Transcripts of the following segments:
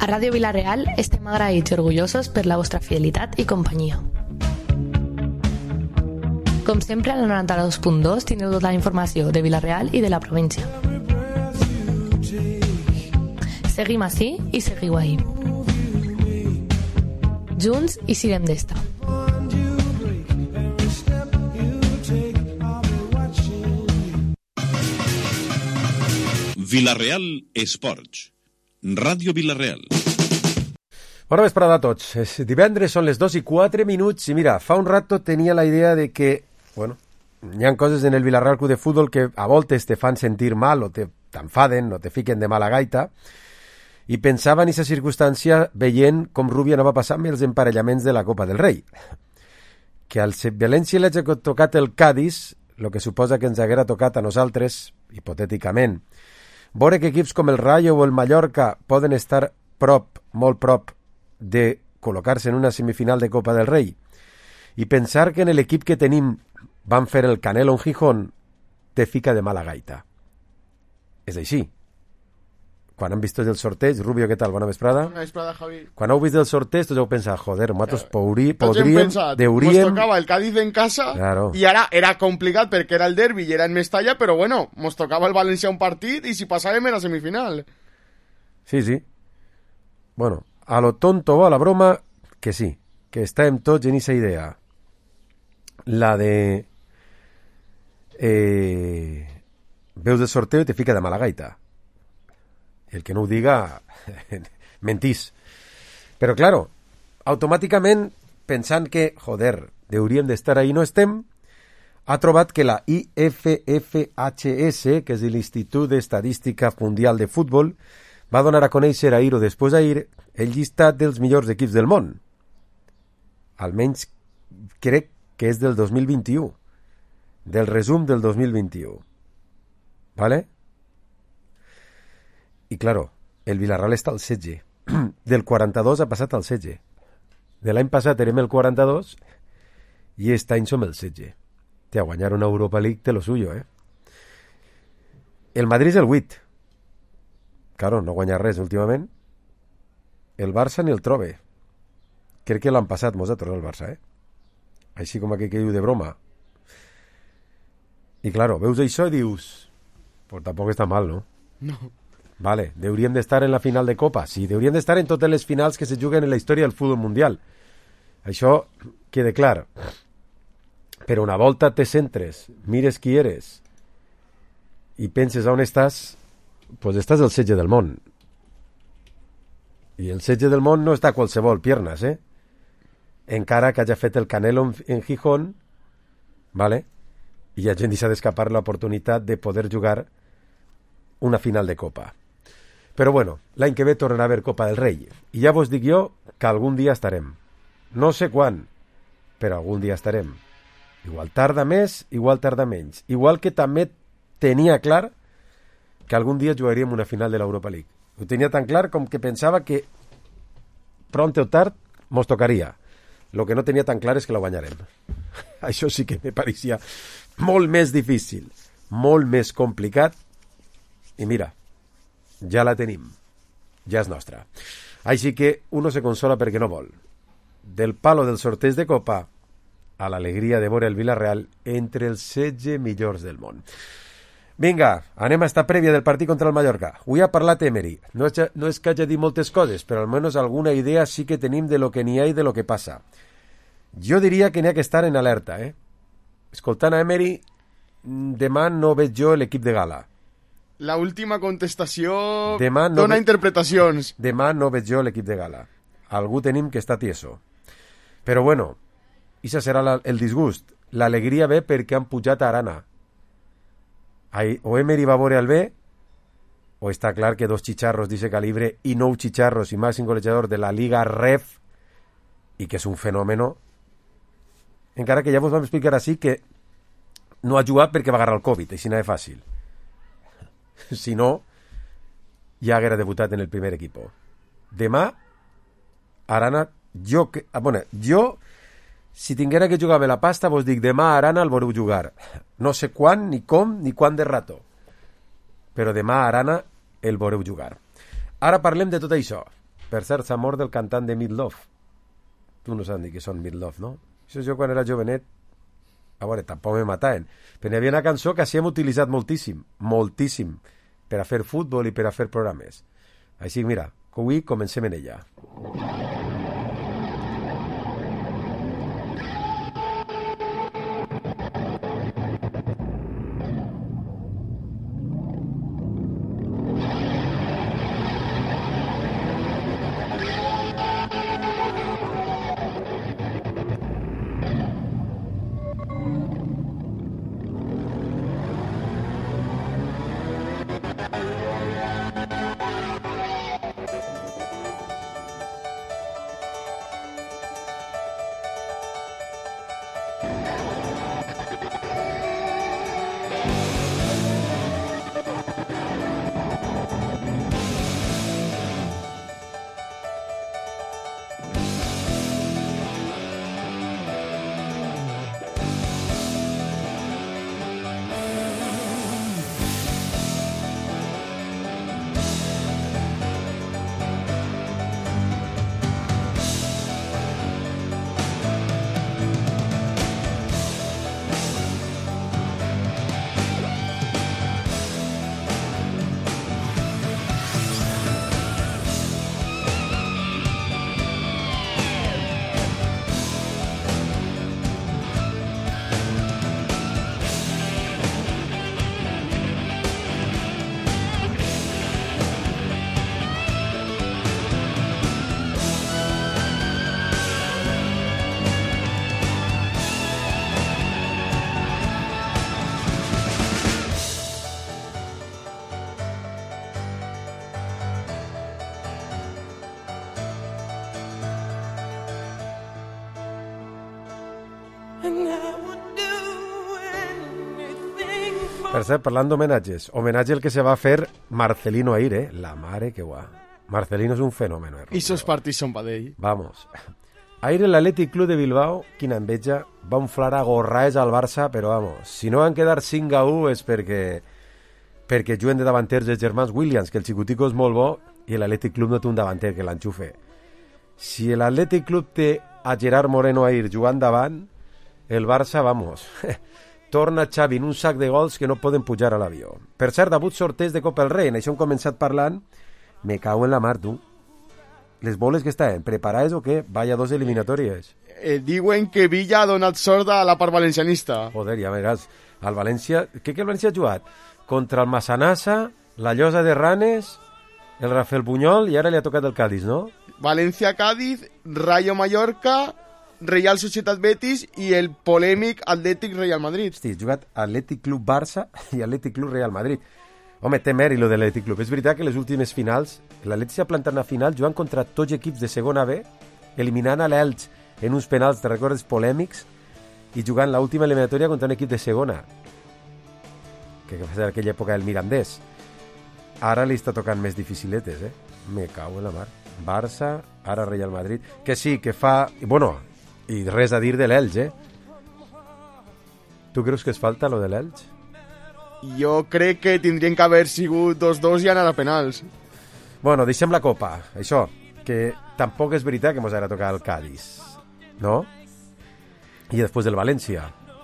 A Ràdio Vila-real estem agraïts i orgullosos per la vostra fidelitat i companyia. Com sempre, a la 92.2 tindreu tota la informació de Vila-real i de la província. Seguim ací i seguiu ahí. Junts i sirem d'esta. Vila-real Esports. Ràdio Vila-real. Bona vesprada a tots. Divendres són les 2:04 i mira, fa un rato tenia la idea de que, bueno, hi ha coses en el Vila-real Club de Futbol que a voltes te fan sentir mal o t'enfaden o te fiquen de mala gaita, i pensava en aquesta circumstància veient com Rubio anava passant amb els emparellaments de la Copa del Rei. Que al València l'hagi tocat el Cádiz, el que suposa que ens haguera tocat a nosaltres, hipotèticament, veure que equips com el Rayo o el Mallorca poden estar prop, molt prop, de col·locar-se en una semifinal de Copa del Rei, i pensar que en l'equip que tenim van fer el Canelo en Gijón, te fica de mala gaita. És així. Quan han vist el sorteig, Rubio, què tal? Bona vesprada. Bona vesprada, Javi. Quan heu vist el sorteig, tots heu pensat, joder, nosaltres hauríem, Nos tocava el Cádiz en casa, claro. I ara era complicat perquè era el derbi i era en Mestalla, però bueno, nos tocava el València un partit i si passàvem era semifinal. Sí, sí. Bueno, a lo tonto o a la broma, que sí, que estàvem tots en esa idea. La de... veus el sorteo i te fica de mala gaita. El que no ho diga, mentís. Però, claro, automàticament, pensant que, joder, hauríem d'estar ahí, no estem, ha trobat que la IFFHS, que és l'Institut d'Estadística Mundial de Futbol, va donar a conèixer ahir o després d'ahir el llistat dels millors equips del món. Almenys crec que és del 2021, del resum del 2021. ¿Vale? I, claro, el Villarreal està al 16. Del 42 ha passat al 16. De l'any passat érem el 42 i aquest any som el 16. A guanyar una Europa League té lo suyo, eh? El Madrid és el 8. Claro, no guanya res últimament. El Barça ni el trobe. Crec que l'han passat nosaltres, el Barça, eh? Així com aquell que diu de broma. I, claro, veus això i dius... Pues tampoc està mal, no? No. Vale, hauríem d'estar en la final de Copa. Sí, hauríem d'estar en totes les finals que se juguen en la història del futbol mundial. Això queda clar. Però una volta te centres, mires qui eres i penses on estàs, pues estàs al 16 del món. I el 16 del món no està a qualsevol piernas, eh? Encara que hagi fet el Canelo en Gijón, vale? I hi ha gent que s'ha d'escapar l'oportunitat de poder jugar una final de Copa. Però bueno, l'any que ve tornarà a haver Copa del Rei. I ja vos dic jo que algun dia estarem. No sé quan, però algun dia estarem. Igual tarda més, igual tarda menys. Igual que també tenia clar que algun dia jugaríem una final de l'Europa League. Ho tenia tan clar com que pensava que pront o tard mos tocaria. Lo que no tenia tan clar és que la guanyarem. Això sí que me pareixia molt més difícil, molt més complicat. I mira, ja la tenim. Ja és nostra. Així que uno se consola perquè no vol. Del palo del sorteig de Copa a l'alegria de veure el Villarreal entre els 16 millors del món. Vinga, anem a esta prèvia del partit contra el Mallorca. Avui ha parlat Emery. No és que hagi dit moltes coses, però almenys alguna idea sí que tenim de lo que n'hi ha i de lo que passa. Jo diria que n'hi ha que estar en alerta, eh? Escoltant a Emery, demà no veig jo l'equip de gala. La última contestació demà no dona interpretacions. Demà no veig jo l'equip de gala. Algú tenim que està tieso. Però bueno, això serà el disgust. L'alegria ve perquè han pujat a Arana. O Emery va veure el bé, o està clar que dos chicharros d'aquest calibre i 9 chicharros i màxim golejador de la Liga Ref, i que és un fenòmeno, encara que ja vos vam explicar així que no ha jugat perquè va agarrar el Covid, així no és fàcil. Si no, ja haguera debutat en el primer equip. Demà, Arana, jo, si tinguera que jugar-me la pasta, vos dic, demà a Arana el veureu jugar. No sé quan, ni com, ni quan de rato. Però demà a Arana el veureu jugar. Ara parlem de tot això. Per cert, s'ha mort el cantant de Meatloaf. Tu no saps ni què són Meatloaf, no? Això jo quan era jovenet, a veure, tampoc me mataven, però hi havia una cançó que sí hem utilitzat moltíssim, per a fer futbol i per a fer programes. Així, mira, avui comencem en ella. Per cert, parlant d'homenatges, homenatge el que se va fer Marcelino Aire, la mare que guà. Marcelino és un fenomen. I esos partits són pa d'ell. Vamos. Aire, l'Atlètic Club de Bilbao, quina enveja, va unflar a gorraes al Barça, però vamos, si no van quedar 5-1 és perquè juguen de davanters els germans Williams, que el xicutico és molt bo i l'Atlètic Club no té un davanter que l'enxufe. Si l'Atlètic Club té a Gerard Moreno Aire jugant davant, el Barça, vamos, torna Xavi en un sac de gols que no poden pujar a l'avió. Per cert, debut sorteig de Copa del Rei, en això hem començat parlant, me cago en la mar, tu. Les boles que estaven, preparades o què? Vaya dos eliminatòries. Diuen que Villa ha donat sort a la part valencianista. Joder, ja veràs. Al València... Què el València ha jugat? Contra el Massanassa, la Llosa de Ranes, el Rafael Buñol i ara li ha tocat el Cádiz, no? València-Cádiz, Rayo Mallorca, Real Societat Betis i el polèmic Atlètic Real Madrid. Hosti, ha jugat Atlètic Club Barça i Atlètic Club Real Madrid. Home, té mèrit lo de l'Atlètic Club. És veritat que les últimes finals, l'Atlètic s'ha plantat una final jugant contra tots equips de segona B, eliminant a l'Elx en uns penals, te recordes, polèmics, i jugant l'última eliminatòria contra un equip de segona, que va ser aquella època del Mirandés. Ara li està tocant més dificiletes, eh? Me cago en la mar. Barça, ara Real Madrid. Que sí, que fa... Bueno, i res a dir de l'Elx, eh? Tu creus que es falta lo de l'Elx? Jo crec que tindrien que haver sigut 2-2 i anar a penals. Bueno, deixem la Copa, això, que tampoc és veritat que mos ha de tocar el Cádiz, no? I després del València.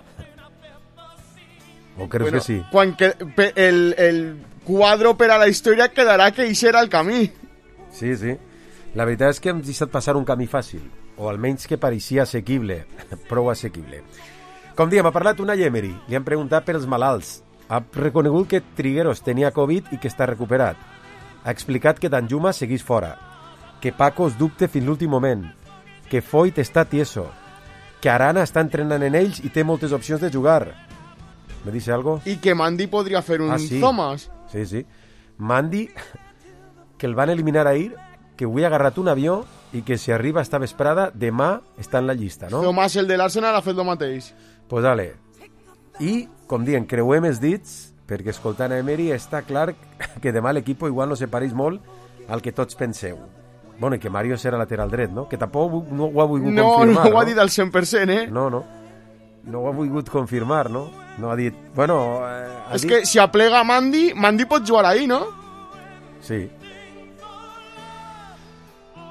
O creus que sí? Quan el quadro per a la història quedarà que això era el camí. Sí, sí. La veritat és que hem deixat passar un camí fàcil, o almenys que pareixia assequible, prou assequible. Com diem, ha parlat una Emery, li han preguntat per els malalts. Ha reconegut que Trigueros tenia Covid i que està recuperat. Ha explicat que Danjuma seguís fora, que Paco es dubte fins l'últim moment, que Foyt està tieso, que Arana està entrenant en ells i té moltes opcions de jugar. Me dice algo? I que Mandy podria fer un Thomas. Sí, sí. Mandy, que el van eliminar ahir, que avui ha agarrat un avió i que si arriba esta vesprada, demà està en la llista, no? Thomas, el de l'Arsenal, ha fet el mateix. Pues dale. I, com diuen, creuem els dits, perquè escoltant a Emery està clar que demà l'equip igual no se pareix molt al que tots penseu. Bueno, i que Mario serà lateral dret, no? Que tampoc no ho ha volgut confirmar, no ho ha dit al 100%, eh? No ho ha volgut confirmar, no? No ha dit... Bueno... És que si aplega Mandy pot jugar ahí, no? Sí.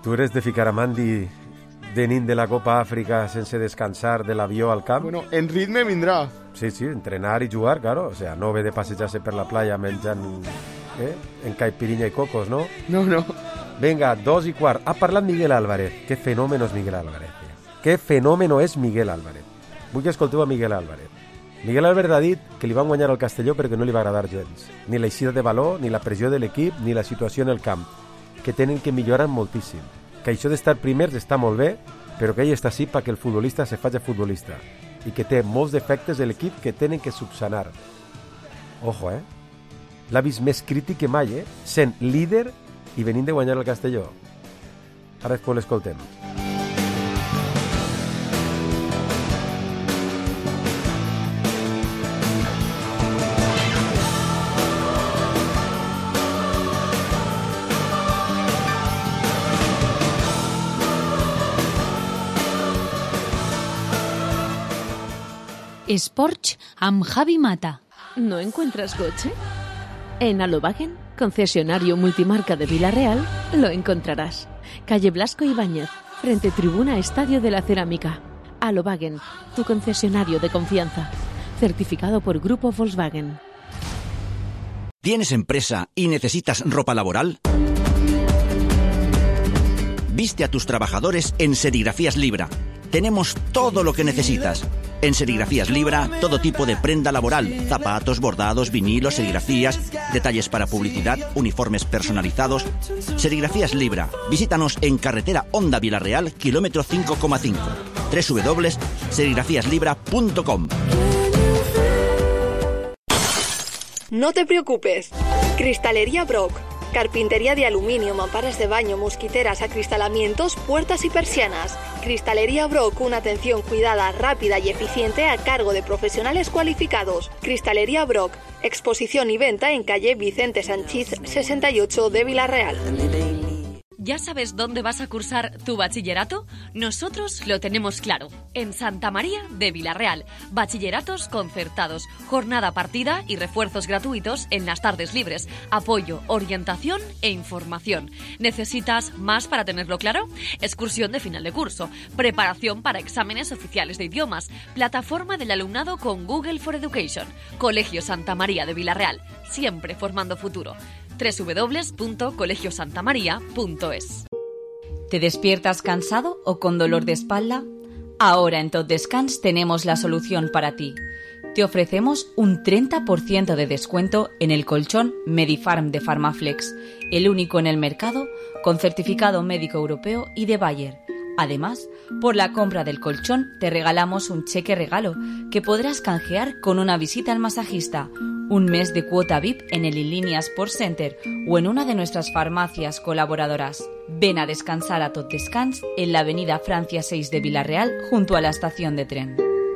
Tu eres de Ficaramandi venint de la Copa Àfrica sense descansar de l'avió al camp? Bueno, en ritme vindrà. Sí, entrenar y jugar, claro. O sea, no ve de passejar-se per la playa menjant en caipirinha i cocos, ¿no? No. Venga, 2:15. Ha parlat Miguel Álvarez. Qué fenómeno es Miguel Álvarez. Qué fenómeno és Miguel Álvarez. Vull que escolteu a Miguel Álvarez. Miguel Álvarez ha dit que li van guanyar al Castelló perquè no li va agradar gens. Ni la eixida de valor, ni la pressió de l'equip, ni la situació en el camp. Que tenen que millorar moltíssim. Que això d'estar primers està molt bé, però que ell està així perquè el futbolista se faci futbolista. I que té molts defectes de l'equip que tenen que subsanar. Ojo, l'ha vist més crític que mai, sent líder i venint de guanyar el Castelló. Ara després l'escoltem. Sports amb Javi Mata. ¿No encuentras coche? En Alobagen, concesionario multimarca de Vila-real, lo encontrarás. Calle Blasco Ibáñez, frente Tribuna Estadio de la Cerámica. Alobagen, tu concesionario de confianza. Certificado por Grupo Volkswagen. ¿Tienes empresa y necesitas ropa laboral? Viste a tus trabajadores en Serigrafías Libra. Tenemos todo lo que necesitas. En Serigrafías Libra, todo tipo de prenda laboral, zapatos, bordados, vinilos, serigrafías, detalles para publicidad, uniformes personalizados. Serigrafías Libra. Visítanos en carretera Honda Vila-real, kilómetro 5,5. www.serigrafíaslibra.com. No te preocupes. Cristalería Brock. Carpintería de aluminio, mamparas de baño, mosquiteras, acristalamientos, puertas y persianas. Cristalería Brock, una atención cuidada, rápida y eficiente a cargo de profesionales cualificados. Cristalería Brock, exposición y venta en calle Vicente Sanchís 68 de Vila-real. ¿Ya sabes dónde vas a cursar tu bachillerato? Nosotros lo tenemos claro. En Santa María de Vila-real. Bachilleratos concertados, jornada partida y refuerzos gratuitos en las tardes libres. Apoyo, orientación e información. ¿Necesitas más para tenerlo claro? Excursión de final de curso. Preparación para exámenes oficiales de idiomas. Plataforma del alumnado con Google for Education. Colegio Santa María de Vila-real. Siempre formando futuro. www.colegiosantamaria.es. ¿Te despiertas cansado o con dolor de espalda? Ahora en Tot Descans tenemos la solución para ti. Te ofrecemos un 30% de descuento en el colchón Medifarm de Farmaflex, el único en el mercado con certificado médico europeo y de Bayer. Además, por la compra del colchón te regalamos un cheque regalo que podrás canjear con una visita al masajista, un mes de cuota VIP en el Inlínea Sports Center o en una de nuestras farmacias colaboradoras. Ven a descansar a Tot Descans en la avenida Francia 6 de Vila-real junto a la estación de tren.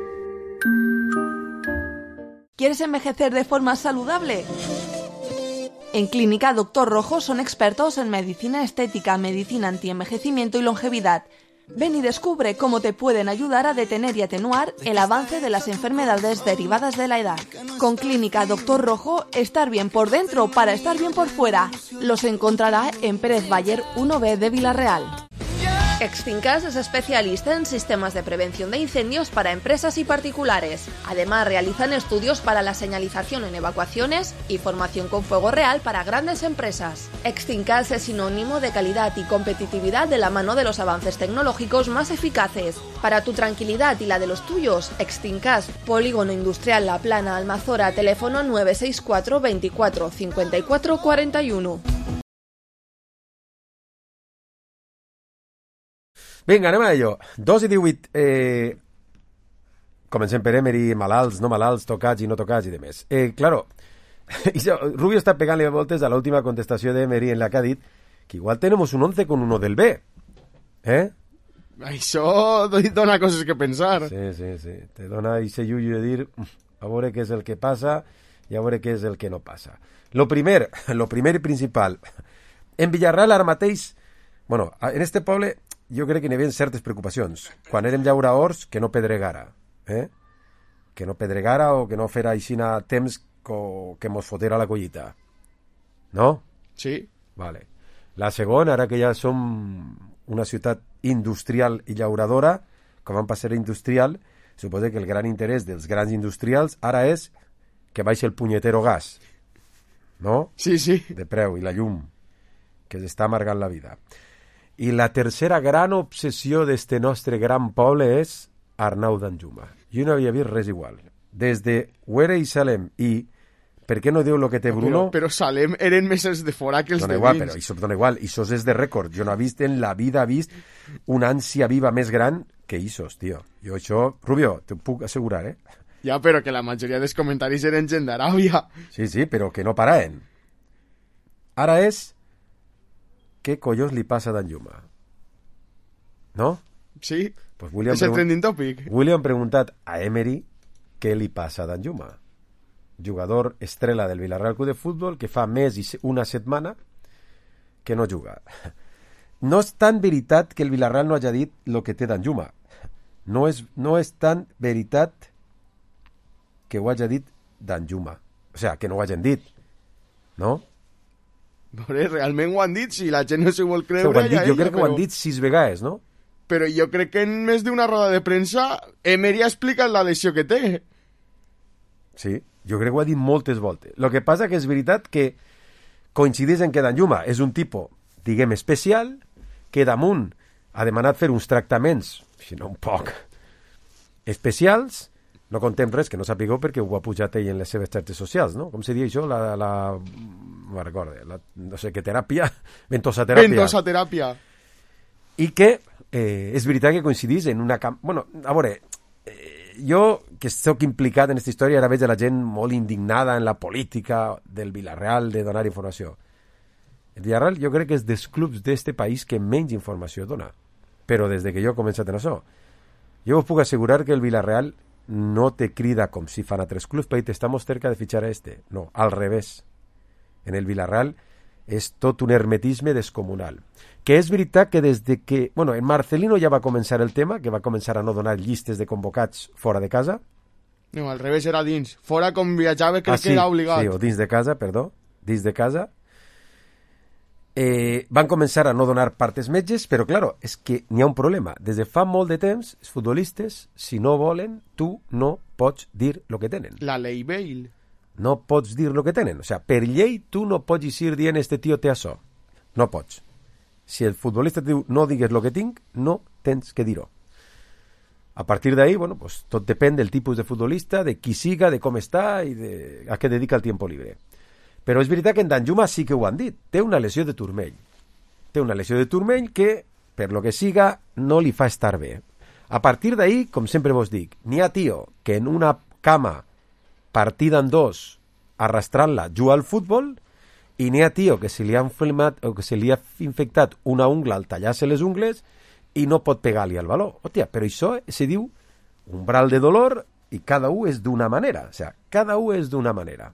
¿Quieres envejecer de forma saludable? En Clínica Doctor Rojo son expertos en medicina estética, medicina antienvejecimiento y longevidad. Ven y descubre cómo te pueden ayudar a detener y atenuar el avance de las enfermedades derivadas de la edad. Con Clínica Doctor Rojo, estar bien por dentro para estar bien por fuera. Los encontrará en Pérez Bayer 1B de Vila-real. Extincas es especialista en sistemas de prevención de incendios para empresas y particulares. Además, realizan estudios para la señalización en evacuaciones y formación con fuego real para grandes empresas. Extincas es sinónimo de calidad y competitividad de la mano de los avances tecnológicos más eficaces. Para tu tranquilidad y la de los tuyos, Extincas, Polígono Industrial La Plana, Almazora, teléfono 964 24 54 41. Vinga, anem a ello. 2:18. Comencem per Emery, malalts, no malalts, tocats i no tocats i demés. Claro, Rubio està pegant-li voltes a l'última contestació d'Emery en la que ha dit que igual tenemos un 11 con uno del B. Això dona coses que pensar. Sí. Te dona ese yuyu de dir a veure què és el que passa i a veure què és el que no passa. Lo primer i principal. En Villarreal ara mateix, bueno, en este poble jo crec que n'hi havia certes preocupacions. Quan érem llauraors, que no pedregara. Que no pedregara o que no fera aixina temps que mos fotera la collita. No? Sí. Vale. La segona, ara que ja som una ciutat industrial i llauradora, com van passar industrial, suposa que el gran interès dels grans industrials ara és que baixi el punyetero gas, no? Sí, sí. De preu, i la llum, que s'està amargant la vida. I la tercera gran obsessió d'este nostre gran poble és Arnau d'Anjuma. Jo no havia vist res igual. Des de Uere i Salem i per què no diu lo que té Bruno? Però Salem eren més els de fora que els dona de igual, dins. però això dona igual. Això és de rècord. Jo no he vist en la vida una ànsia viva més gran que Isos, tio. Jo això, Rubio, t'ho puc assegurar, eh? Ja, però que la majoria dels comentaris eren gent d'Aràbia. Sí, sí, però que no paraven. Ara és què collons li passa a Danjuma? No? Sí, pues és el trending topic. William ha preguntat a Emery què li passa a Danjuma. Jugador estrella del Villarreal Club de Futbol que fa més una setmana que no juga. No és tan veritat que el Villarreal no hagi dit el que té Danjuma. No és tan veritat que ho hagi dit Danjuma. O sigui, que no ho hagin dit. No? Veure, realment ho han dit, si la gent no s'ho vol creure... Sí, dit, jo crec que ho han dit 6 vegades, no? Però jo crec que en més d'una roda de premsa Emery ha explicat la lesió que té. Sí, jo crec que ho ha dit moltes voltes. El que passa que és veritat que coincideix en que Danjuma és un tipus, diguem, especial, que damunt ha demanat fer uns tractaments, si no un poc, especials. No contem res que no sapigueu perquè ho ha pujat ell en les seves xarxes socials, no? Com se diu això? No me'n recorde. No sé què teràpia? Ventosateràpia. Ventosateràpia. I que és veritat que coincidís en una... Bueno, a veure, jo, que sóc implicat en aquesta història, ara veig la gent molt indignada en la política del Villarreal de donar informació. El Villarreal jo crec que és dels clubs d'este país que menys informació dona. Però des de que jo he començat en això, jo us puc assegurar que el Villarreal no te crida com si fan altres clubs perquè estamos cerca de fichar a este. No, al revés. En el Villarreal és tot un hermetisme descomunal. Que és veritat que des de que... Bueno, en Marcelino ja va començar el tema, que va començar a no donar llistes de convocats fora de casa. No, al revés era dins. Fora com viatjava crec sí, que era obligat. Sí, o dins de casa, perdó. Dins de casa. Van començar a no donar partes metges, però, claro, és que n'hi ha un problema. Des de fa molt de temps, els futbolistes, si no volen, tu no pots dir el que tenen. La ley Bale. No pots dir el que tenen. O sigui, per llei, tu no pots ir dient este tio té això. No pots. Si el futbolista te diu no digues el que tinc, no tens que dir-ho. A partir d'ahí, bueno, pues, tot depèn del tipus de futbolista, de qui siga, de com està i de a què dedica el tiempo libre. Però és veritat que en Danjuma sí que ho han dit. Té una lesió de turmell. Té una lesió de turmell que, per lo que siga, no li fa estar bé. A partir d'ahí, com sempre vos dic, n'hi ha tio que en una cama partida en dos, arrastrant-la, juga al futbol, i n'hi ha tio que se li ha inflamat o que se li ha infectat una ungla al tallar-se les ungles i no pot pegar-li al baló. Hòstia, però això se diu umbral de dolor i cada un és d'una manera. O sigui, cada un és d'una manera.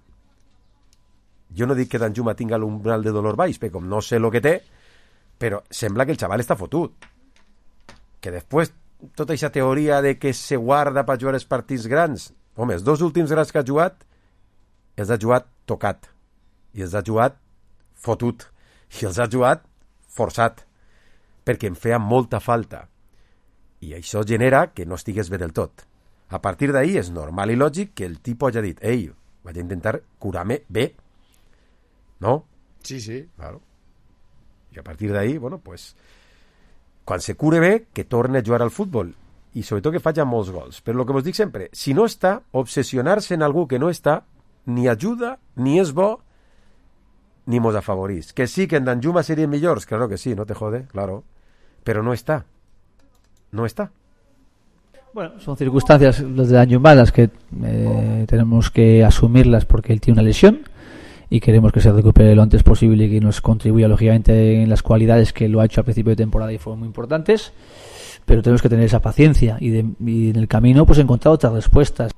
Jo no dic que Danjuma tinga l'umbral de dolor baix, perquè com no sé el que té, però sembla que el xaval està fotut. Que després, tota aquesta teoria de que se guarda per jugar els partits grans, home, els 2 últims grans que ha jugat, els ha jugat tocat, i els ha jugat fotut, i els ha jugat forçat, perquè em feia molta falta. I això genera que no estigués bé del tot. A partir d'ahir és normal i lògic que el tipus hagi dit ei, vaig a intentar curar-me bé, ¿no? Sí, sí. Claro. I a partir d'ahí, bueno, pues, quan se cure bé, que torne a jugar al futbol. I sobretot que faci molts gols. Però el que vos dic sempre, si no està, obsessionar-se en algú que no està, ni ajuda, ni és bo, ni mos afavorís. Que sí, que en Danjuma serien millors, claro que sí, no te jode, claro. Pero no está. No está. Bueno, son circunstancias las de Danjuma las que tenemos que asumirlas porque él tiene una lesión y queremos que se recupere lo antes posible y que nos contribuya lógicamente en las cualidades que lo ha hecho a principio de temporada y fueron muy importantes, pero tenemos que tener esa paciencia y en el camino pues encontrar otras respuestas.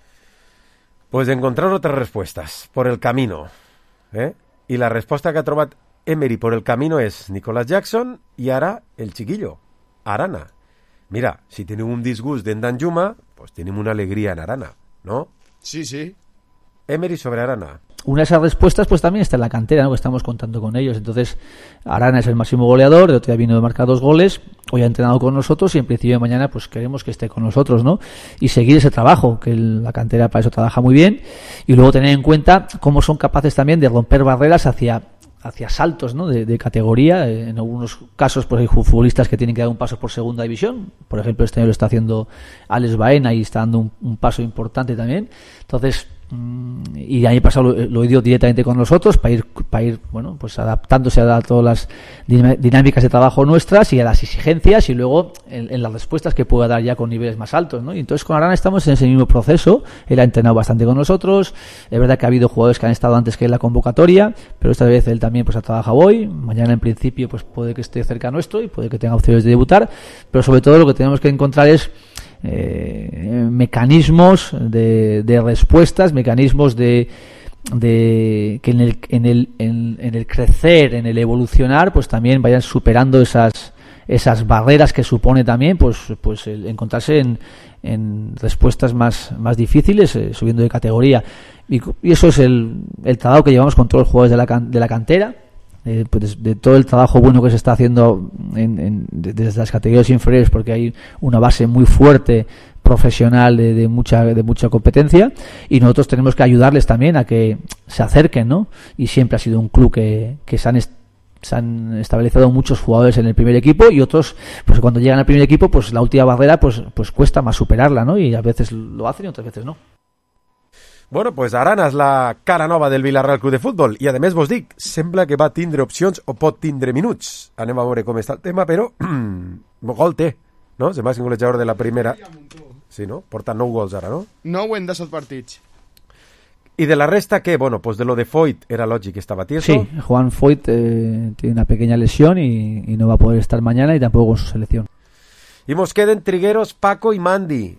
Pues encontrar otras respuestas por el camino, ¿eh? Y la respuesta que ha trobat Emery por el camino es Nicolas Jackson y ara el chiquillo, Arana. Mira, si tenim un disgust d'en Danjuma, pues tenim una alegria en Arana, ¿no? Sí, sí. Emery sobre Arana. una de esas respuestas pues también está en la cantera, ¿no? Que estamos contando con ellos. Entonces Arana es el máximo goleador, el otro día vino a marcar 2 goles, hoy ha entrenado con nosotros y en principio de mañana pues queremos que esté con nosotros, ¿no? Y seguir ese trabajo, que la cantera para eso trabaja muy bien, y luego tener en cuenta cómo son capaces también de romper barreras hacia saltos, ¿no? de categoría. En algunos casos pues hay futbolistas que tienen que dar un paso por segunda división, por ejemplo este año lo está haciendo Alex Baena y está dando un paso importante también. Entonces, y el año pasado lo dio directamente con nosotros para ir bueno, pues adaptándose a todas las dinámicas de trabajo nuestras y a las exigencias y luego en las respuestas que pueda dar ya con niveles más altos, ¿no? Y entonces con Arana estamos en ese mismo proceso. Él ha entrenado bastante con nosotros, es verdad que ha habido jugadores que han estado antes que en la convocatoria, pero esta vez él también pues ha trabajado hoy, mañana en principio pues puede que esté cerca nuestro y puede que tenga opciones de debutar, pero sobre todo lo que tenemos que encontrar es mecanismos de respuestas, mecanismos de que en el crecer, en el evolucionar, pues también vayan superando esas barreras que supone también pues el encontrarse en respuestas más difíciles, subiendo de categoría, y eso es el trabajo que llevamos con todos los jugadores de la cantera. Pues de todo el trabajo bueno que se está haciendo desde las categorías inferiores, porque hay una base muy fuerte profesional de mucha competencia, y nosotros tenemos que ayudarles también a que se acerquen, ¿no? Y siempre ha sido un club que se han estabilizado muchos jugadores en el primer equipo, y otros pues cuando llegan al primer equipo pues la última barrera pues cuesta más superarla, ¿no? Y a veces lo hacen y otras veces no. Bueno, pues Arana és la cara nova del Villarreal Club de Futbol i, a més, vos dic, sembla que va tindre opcions o pot tindre minuts. Anem a veure com està el tema, però gol té, no? És el màxim golejador de la primera. Sí, no? Porta 9 gols ara, no? 9 en 17 partits. ¿Y de la resta qué? Bueno, pues de lo de Foyt era lógico que estaba tieso. Sí, Juan Foyt tiene una pequeña lesión y no va a poder estar mañana y tampoco con su selección. Y nos queden Trigueros, Paco y Mandy.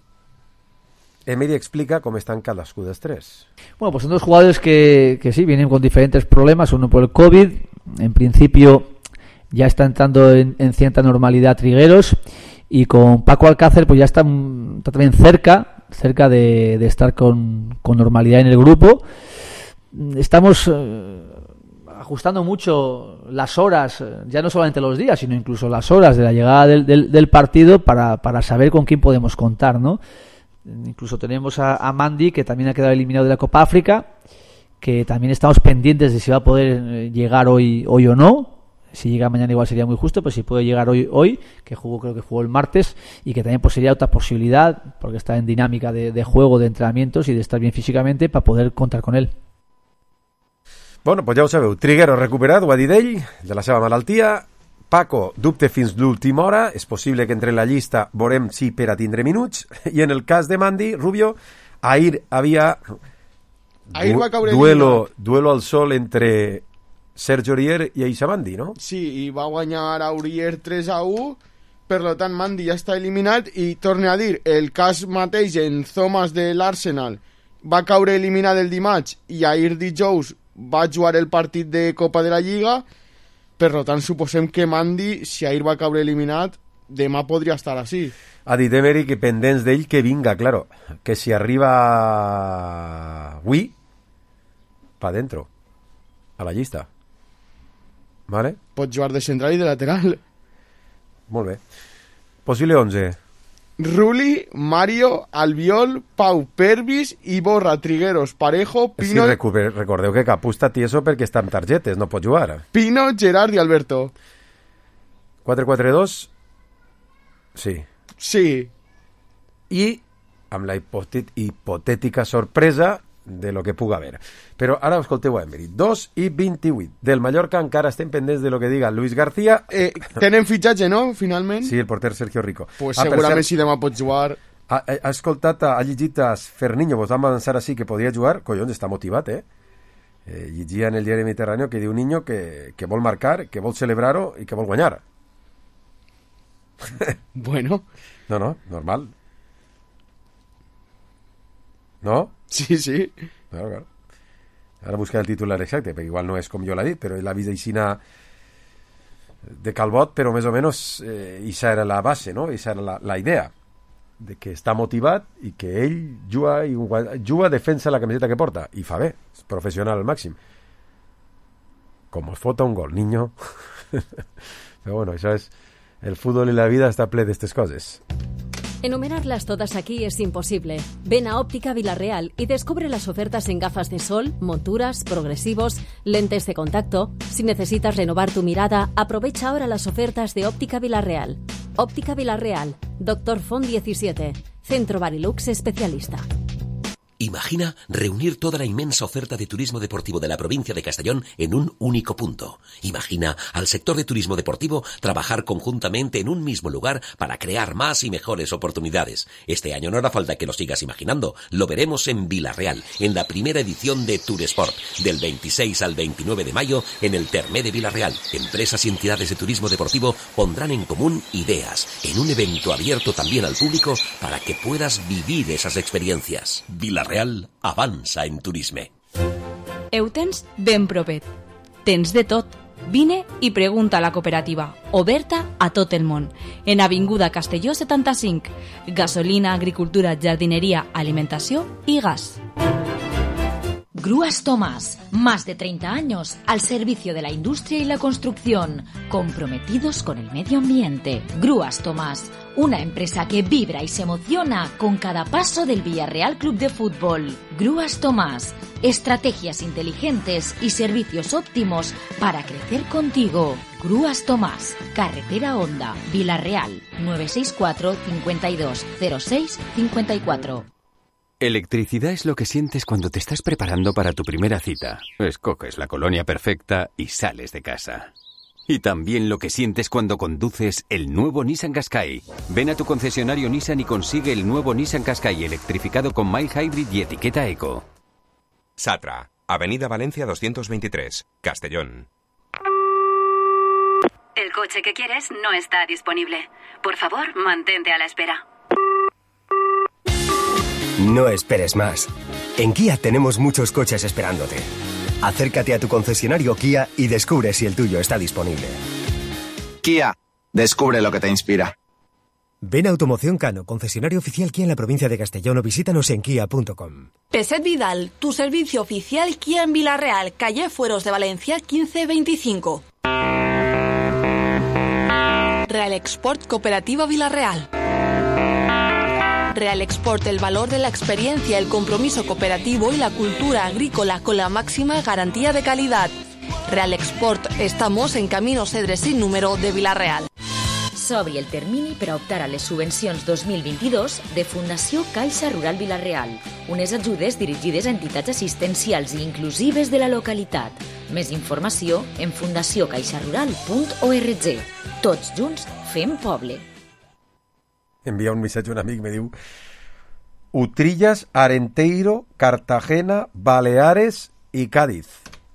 Emiri explica cómo están cadascú dels tres. Bueno, pues son dos jugadores que sí, vienen con diferentes problemas, uno por el COVID, en principio ya está entrando en cierta normalidad Trigueros, y con Paco Alcácer pues ya está también cerca de estar con normalidad en el grupo. Estamos ajustando mucho las horas, ya no solamente los días, sino incluso las horas de la llegada del partido para saber con quién podemos contar, ¿no? Incluso tenemos a Mandy, que también ha quedado eliminado de la Copa África, que también estamos pendientes de si va a poder llegar hoy o no. Si llega mañana igual sería muy justo, pero si puede llegar hoy, que creo que jugó el martes, y que también pues sería otra posibilidad, porque está en dinámica de juego, de entrenamientos y de estar bien físicamente, para poder contar con él. Bueno, pues ja ho sabeu, Trigueros recuperat, ho ha dit ell, de la seva malaltia. Paco dubte fins l'última hora, és possible que entre en la llista veurem si per a tindre minuts, i en el cas de Mandy, Rubio, ahir havia duelo al sol entre Sergio Aurier i Aisha Mandy, no? Sí, i va guanyar Aurier 3-1, per tant Mandy ja està eliminat, i torne a dir, el cas mateix en Thomas de l'Arsenal va caure eliminat el dimarts i ahir dijous va jugar el partit de Copa de la Lliga. Per tant, suposem que Mandy, si ahir va caure eliminat, demà podria estar així. Ha dit Emery que pendents d'ell que vinga, claro, que si arriba avui, pa dentro, a la llista. Vale? Pot jugar de central i de lateral. Molt bé. Possible 11. Rulli, Mario, Albiol, Pau, Pervis, Iborra, Trigueros, Parejo, Pino... Sí, recordeu que Capú està tieso perquè està amb targetes, no pot jugar. Pino, Gerard i Alberto. 4-4-2? Sí. Sí. I amb la hipotètica sorpresa de lo que puga haver. Però ara escolteu a Emery. 2:28. Del Mallorca encara estem pendents de lo que diga Luis García. Tenen fitxatge, no? Finalment? Sí, el porter Sergio Rico. Pues segurament si demà pot jugar... Ha escoltat, ha llegit a Ferniño, vos vam avançar així que podia jugar. Collons, està motivat, llegia en el diari Mediterráneo que diu Niño que vol marcar, que vol celebrar-ho i que vol guanyar. Bueno. No, normal. ¿No? Sí, sí. Claro. Ara buscaré el titular exacte, perquè igual no és com jo l'ha dit, però l'ha vist aixina de Calbot, però més o menys ixa era la base, no? Ixa era la idea. de que està motivat i que ell juga defensa la camiseta que porta i fa bé, és professional al màxim. Com es fota un gol, niño. Però bueno, això és el futbol i la vida està ple d'estes coses. Enumerarlas todas aquí es imposible. Ven a Óptica Villarreal y descubre las ofertas en gafas de sol, monturas, progresivos, lentes de contacto. Si necesitas renovar tu mirada, aprovecha ahora las ofertas de Óptica Villarreal. Óptica Villarreal, Dr. Font 17, Centro Barilux especialista. Imagina reunir toda la inmensa oferta de turismo deportivo de la provincia de Castellón en un único punto. Imagina al sector de turismo deportivo trabajar conjuntamente en un mismo lugar para crear más y mejores oportunidades. Este año no hará falta que lo sigas imaginando. Lo veremos en Vilareal, en la primera edición de Touresport, del 26 al 29 de mayo en el Termé de Vilareal. Empresas y entidades de turismo deportivo pondrán en común ideas en un evento abierto también al público para que puedas vivir esas experiencias. Vilareal avança en turisme. Ho tens ben propet. Tens de tot. Vine i pregunta a la cooperativa, oberta a tot el món. En Avinguda Castelló 75. Gasolina, agricultura, jardineria, alimentació i gas. Grúas Tomás, más de 30 años al servicio de la industria y la construcción, comprometidos con el medio ambiente. Grúas Tomás, una empresa que vibra y se emociona con cada paso del Villarreal Club de Fútbol. Grúas Tomás, estrategias inteligentes y servicios óptimos para crecer contigo. Grúas Tomás, Carretera Honda, Vilarreal, 964 52 06 54. Electricidad es lo que sientes cuando te estás preparando para tu primera cita. Escoges la colonia perfecta y sales de casa. Y también lo que sientes cuando conduces el nuevo Nissan Qashqai. Ven a tu concesionario Nissan y consigue el nuevo Nissan Qashqai electrificado con mild hybrid y etiqueta eco. Satra, Avenida Valencia 223, Castellón. El coche que quieres no está disponible. Por favor, mantente a la espera. No esperes más. En Kia tenemos muchos coches esperándote. Acércate a tu concesionario Kia y descubre si el tuyo está disponible. Kia, descubre lo que te inspira. Ven a Automoción Cano, concesionario oficial Kia en la provincia de Castellón, o visítanos en kia.com. Peset Vidal, tu servicio oficial Kia en Vilarreal, calle Fueros de Valencia 1525. Real Export Cooperativa Vilarreal. Real Export, el valor de la experiencia, el compromiso cooperativo y la cultura agrícola con la máxima garantía de calidad. Real Export, estamos en Camino Cedre sin número de Vilarreal. S'obri el termini per a optar a les subvencions 2022 de Fundació Caixa Rural Vilarreal, unes ajudes dirigides a entitats assistencials i inclusives de la localitat. Més informació en fundaciocaixarural.org. Tots junts fem poble. Envia un missatge a un amic, me diu: Utrillas, Arenteiro, Cartagena, Baleares i Cádiz.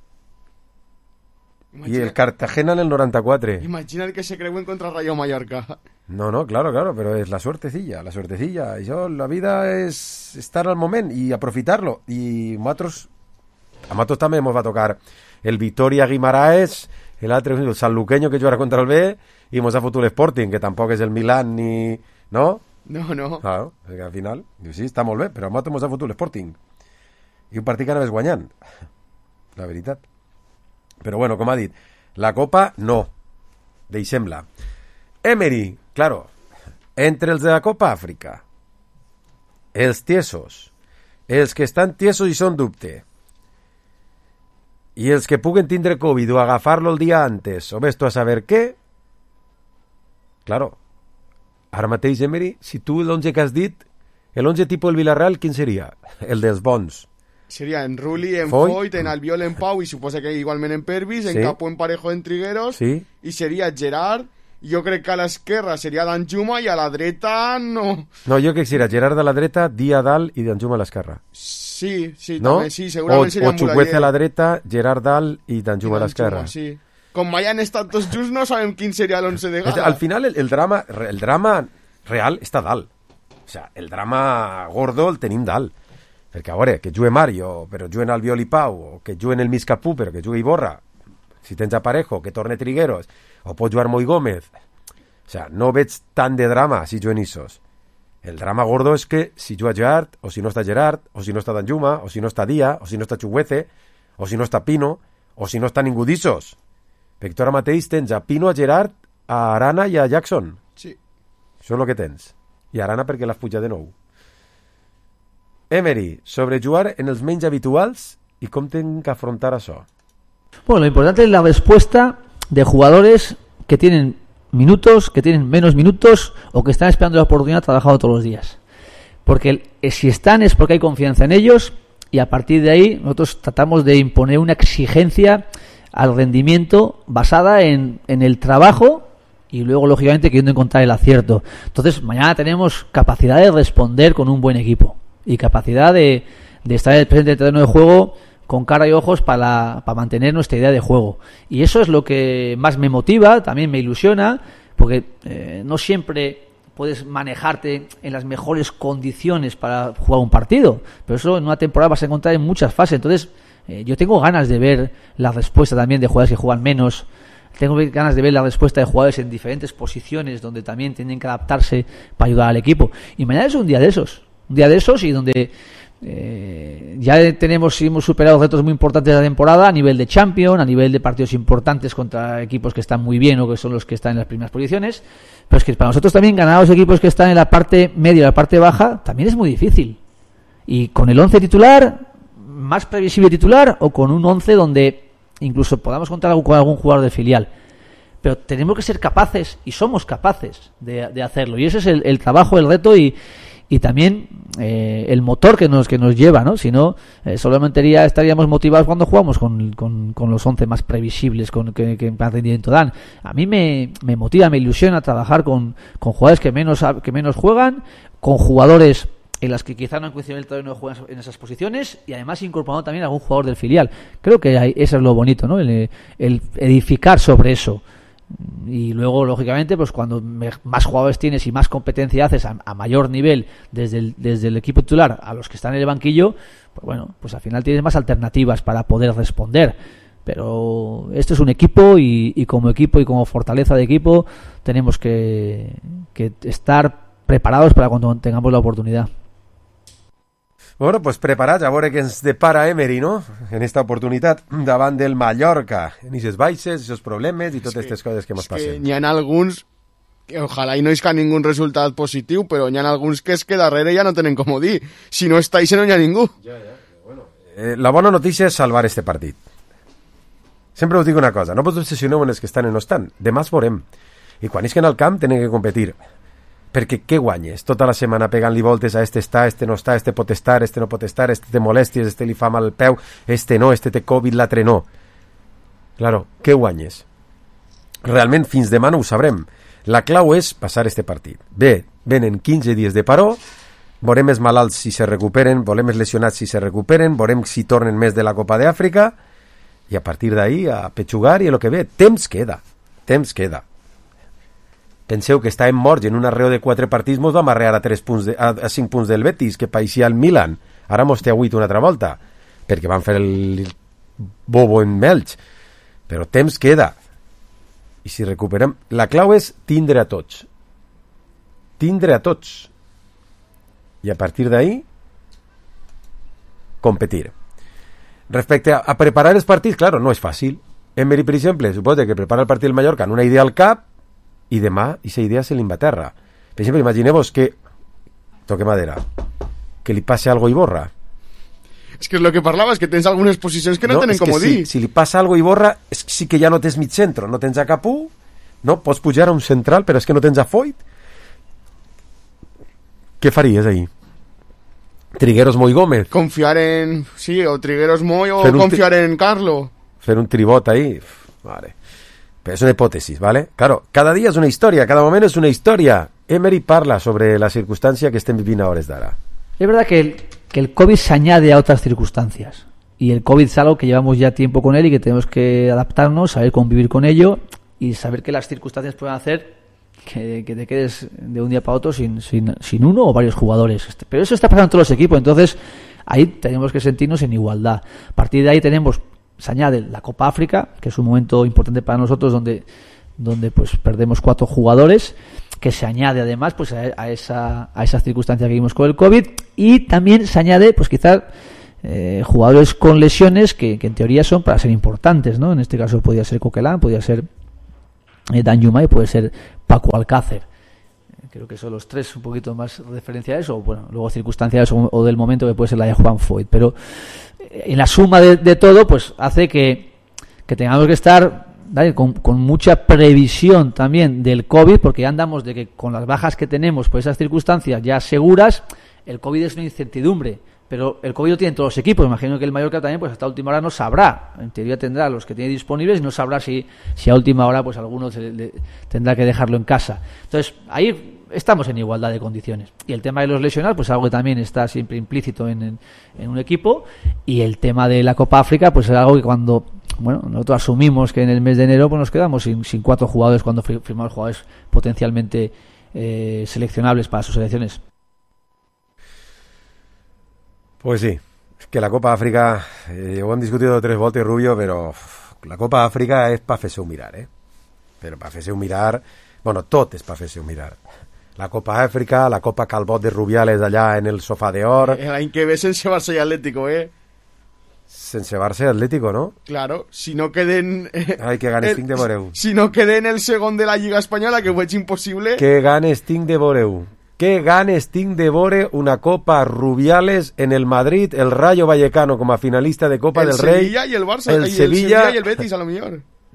I el Cartagena en el 94. Imagina't que se creuen contra Rayo Mallorca. No, claro, pero es la suertecilla. Això, la vida es estar al moment i aprofitar-lo. I a nosaltres també ens va tocar el Vitoria Guimaraes, el altre, el sanluqueño que jugarà contra el B, i ens ha fotut l'Sporting, que tampoc és el Milan ni... No? No. Claro, al final, diu, sí, està molt bé, però a nosaltres ens ha fotut l'Sporting. I un partit que anaves guanyant. La veritat. Però bueno, com ha dit, la Copa no. Deixem-la. Emery, claro, entre els de la Copa Àfrica, els tiesos, els que estan tiesos i són dubte, i els que puguen tindre Covid o agafar-lo el dia antes, o ves tu a saber què, claro, ara mateix, Emery, si tu l'11 que has dit, l'11 tipus del Villarreal, quin seria? El dels bons. Seria en Rulli, en Foyt, en Albiol, en Pau, i suposa que igualment en Pervis, en Capo, en Parejo, en Trigueros, i seria Gerard. Jo crec que a l'esquerra seria Danjuma i a la dreta no. No, jo crec que seria Gerard a la dreta, Díaz a dalt i Danjuma a l'esquerra. Sí, no? també, sí, segurament seria o Chukwueze a la dreta, Gerard dalt i Danjuma a l'esquerra. Sí. Com mai han estat tots just, no sabem quin seria l'11 de gala. Al final el drama real està dalt. O sea, el drama gordo el tenim dalt. Perquè, a veure, que jugui Mario, però juguen Albiol i Pau, o que juguen el Miscapú, però que jugui Iborra, si tens a Parejo, que torne Trigueros, o pot jugar Moi Gómez. O sea, no veig tant de drama si juguen issos. El drama gordo és que si juga Gerard, o si no està Gerard, o si no està Danjuma, o si no està Dia, o si no està Chuguece, o si no està Pino, o si no està ningú d'issos. Perquè ara mateix tens a Pino, a Gerard, a Arana i a Jackson. Sí. Això és el que tens. I Arana perquè l'has pujat de nou. Emery, sobre jugar en els menys habituals y cómo tienen que afrontar això. Bueno, lo importante es la respuesta de jugadores que tienen minutos, que tienen menos minutos o que están esperando la oportunidad trabajando todos los días. Porque si están es porque hay confianza en ellos y a partir de ahí nosotros tratamos de imponer una exigencia al rendimiento basada en el trabajo y luego, lógicamente, queriendo encontrar el acierto. Entonces, mañana tenemos capacidad de responder con un buen equipo y capacidad de estar presente en el terreno de juego con cara y ojos para mantener nuestra idea de juego. Y eso es lo que más me motiva, también me ilusiona, porque no siempre puedes manejarte en las mejores condiciones para jugar un partido, pero eso en una temporada vas a encontrar en muchas fases. Entonces, yo tengo ganas de ver la respuesta también de jugadores que juegan menos. Tengo ganas de ver la respuesta de jugadores en diferentes posiciones donde también tienen que adaptarse para ayudar al equipo. Y mañana es un día de esos y donde ya hemos superado retos muy importantes de la temporada a nivel de Champions, a nivel de partidos importantes contra equipos que están muy bien o que son los que están en las primeras posiciones. Pero es que para nosotros también ganar a los equipos que están en la parte media y la parte baja también es muy difícil. Y con el 11 titular, más previsible titular, o con un 11 donde incluso podamos contar con algún jugador de filial. Pero tenemos que ser capaces, y somos capaces de hacerlo. Y ese es el trabajo, el reto y también el motor que nos lleva, ¿no? Si no, solamente estaríamos motivados cuando jugamos con los 11 más previsibles, que más rendimiento dan. A mí me motiva, me ilusiona trabajar con jugadores que menos juegan, con jugadores en las que quizá no han coincidido en el terreno de juego en esas posiciones, y además incorporando también a algún jugador del filial. Creo que eso es lo bonito, ¿no? El edificar sobre eso. Y luego, lógicamente, pues cuando más jugadores tienes y más competencia haces a mayor nivel desde el equipo titular a los que están en el banquillo, pues bueno, pues al final tienes más alternativas para poder responder. Pero esto es un equipo y como fortaleza de equipo tenemos que estar preparados para cuando tengamos la oportunidad. Bueno, pues preparats a veure què ens depara Emery, no? En esta oportunitat davant del Mallorca, en aquestes baixes, aquests problemes i totes aquestes coses que ens passen. N'hi ha alguns, que ojalà i no isca ningún resultat positiu, però n'hi ha alguns que és que darrere ja no tenen com dir. Si no està no hi ha ningú. Bueno, la bona notícia és salvar este partit. Sempre us dic una cosa, no vos obsessioneu en els que estan i no estan. Demà es veurem. I quan isquen al camp tenen que competir. Perquè què guanyes? Tota la setmana pegant-li voltes a este està, este no està, este pot estar, este no pot estar, este té molèsties, este li fa mal el peu, este no, este té Covid, l'altre no. Claro, què guanyes? Realment fins demà no ho sabrem. La clau és passar este partit. Bé, venen 15 dies de paró, veurem els malalts si se recuperen, veurem els lesionats si se recuperen, veurem si tornen més de la Copa d'Àfrica, i a partir d'ahí a petxugar i a lo que ve. Temps queda. Penseu que estàvem morts i en un arreo de 4 partits mos vam arrear a 5 punts del Betis, que pareixia el Milan. Ara mos té a 8 una altra volta, perquè van fer el bobo en Melch. Però temps queda. I si recuperem... La clau és tindre a tots. I a partir d'ahí, competir. Respecte a preparar els partits, claro, no és fàcil. Emery, per exemple, suposa que prepara el partit del Mallorca amb una idea al cap i demà aquesta idea se l'Inglaterra. Per exemple, imagineu-vos que toque madera, que li passe algo a Iborra. És que és el que parlaves, que tens algunes posicions que no tenen com dir. Si li passa algo a Iborra, sí que ja no tens mig centro, no tens a Capú, no pots pujar a un central, però és que no tens a Foyt. Què faries ahí? Trigueros Moy Gómez. Confiar en... Sí, o Trigueros Moy o confiar en Carlo. Fer un tribot ahí. Vale. Pero es una hipótesis, ¿vale? Claro, cada día es una historia, cada momento es una historia. Emery parla sobre la circunstancia que estem vivint a hores d'ara. Es verdad que el COVID se añade a otras circunstancias. Y el COVID es algo que llevamos ya tiempo con él y que tenemos que adaptarnos, saber convivir con ello y saber que las circunstancias pueden hacer que te quedes de un día para otro sin uno o varios jugadores. Pero eso está pasando en todos los equipos, entonces ahí tenemos que sentirnos en igualdad. A partir de ahí se añade la Copa África, que es un momento importante para nosotros donde pues perdemos 4 jugadores, que se añade además pues a esa circunstancia que vimos con el COVID, y también se añade pues quizás jugadores con lesiones que en teoría son para ser importantes, ¿no? En este caso podría ser Coquelin, podría ser Dan Yuma y puede ser Paco Alcácer. Creo que son los tres un poquito más referenciales, o bueno, luego circunstanciales o del momento, que puede ser la de Juan Foyt. Pero en la suma de todo, pues hace que tengamos que estar, ¿vale?, con mucha previsión también del COVID, porque ya andamos de que con las bajas que tenemos por esas circunstancias ya seguras, el COVID es una incertidumbre. Pero el COVID lo tienen todos los equipos. Imagino que el Mallorca también, pues hasta última hora no sabrá. En teoría tendrá los que tiene disponibles y no sabrá si a última hora pues alguno tendrá que dejarlo en casa. Entonces, ahí estamos en igualdad de condiciones. Y el tema de los lesionados, pues algo que también está siempre implícito en un equipo. Y el tema de la Copa África, pues es algo que cuando nosotros asumimos que en el mes de enero pues nos quedamos sin 4 jugadores cuando firmamos jugadores potencialmente seleccionables para sus selecciones. Pues sí, es que la Copa África, ho hem discutit 3 voltes, Rubio, però la Copa Àfrica és per fer-se-ho mirar, Però per fer-se-ho mirar, bueno, tot és per fer-se-ho mirar. La Copa Àfrica, la Copa Calbot de Rubiales allà en el sofà d'or... L'any que ve sense Barça i Atlético, Sense Barça i Atlético, ¿no? Claro, si no queden... Ai, que ganes tinc de veure-ho. Si no queden el segon de la Lliga Espanyola, que ho veig impossible... Que ganes tinc de veure-ho. Que ganes tinc de veure una Copa Rubiales en el Madrid, el Rayo Vallecano com a finalista de Copa del Rei. El Sevilla i el Barça, el Sevilla i el Betis, a lo millor.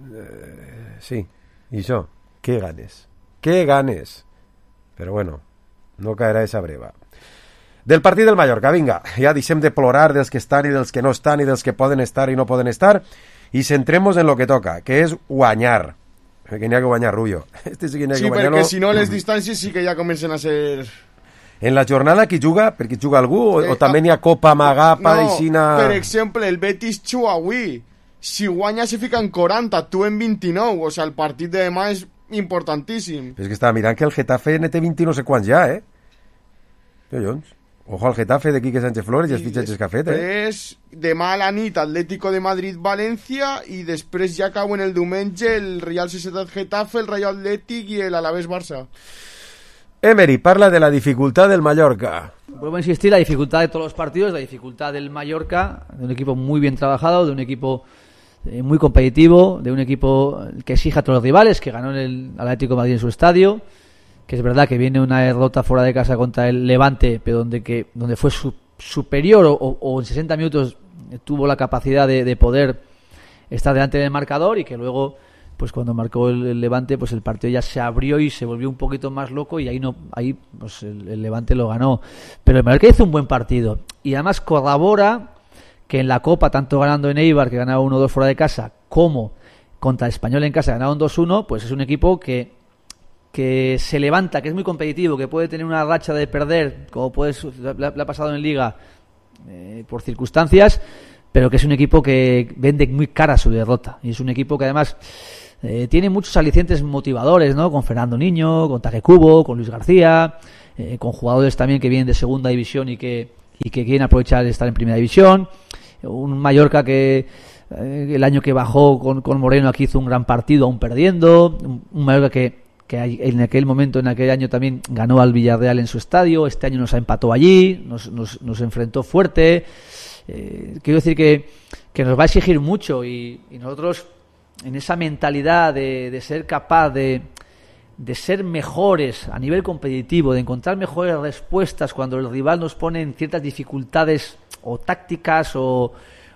Sí, i això, que ganes. Que ganes. Però bueno, no caerà esa breva. Del partit del Mallorca, vinga, ja deixem de plorar dels que estan i dels que no estan i dels que poden estar i no poden estar i centremos en lo que toca, que és guanyar. Que n'hi ha que guanyar, Rubio. Este sí que n'hi ha que guanyar. Sí, perquè si no les distàncies sí que ja comencen a ser... En la jornada qui juga? Perquè juga algú? O també n'hi ha Copa Magapa i Xina... Per exemple, el Betis juga avui. Si guanya se fica en 40, tu en 29. O sea, el partit de demà és importantíssim. És que estava mirant que el Getafe ne té 20 no sé quants ja, Collons. Ojo al Getafe de Quique Sánchez Flores i els fitxatges que ha fet, Demà a la nit Atlético de Madrid-València i després ja cauen el diumenge el Real Sociedad-Getafe, el Rayo Atlètic i el Alavés-Barça. Emery parla de la dificultad del Mallorca. Vuelvo a insistir, la dificultad de todos los partidos, la dificultad del Mallorca, de un equipo muy bien trabajado, de un equipo muy competitivo, de un equipo que exige a todos los rivales, que ganó en el Atlético de Madrid en su estadio, que es verdad que viene una derrota fuera de casa contra el Levante, pero donde fue superior o en 60 minutos tuvo la capacidad de poder estar delante del marcador, y que luego pues cuando marcó el Levante pues el partido ya se abrió y se volvió un poquito más loco, y ahí pues el Levante lo ganó. Pero el Mallorca hizo un buen partido y además corrobora que en la Copa, tanto ganando en Eibar, que ganaba 1-2 fuera de casa, como contra el Español en casa ganaron 2-1, pues es un equipo que se levanta, que es muy competitivo, que puede tener una racha de perder, como le ha pasado en Liga por circunstancias, pero que es un equipo que vende muy cara su derrota, y es un equipo que además tiene muchos alicientes motivadores, ¿no? Con Fernando Niño, con Taque Cubo, con Luis García, con jugadores también que vienen de segunda división y que quieren aprovechar de estar en primera división. Un Mallorca que el año que bajó con Moreno aquí hizo un gran partido, aún perdiendo. Un Mallorca que en aquel momento, en aquel año también ganó al Villarreal en su estadio. Este año nos empató allí, nos enfrentó fuerte. Quiero decir que nos va a exigir mucho, y nosotros en esa mentalidad de ser capaz de ser mejores a nivel competitivo, de encontrar mejores respuestas cuando el rival nos pone en ciertas dificultades o tácticas o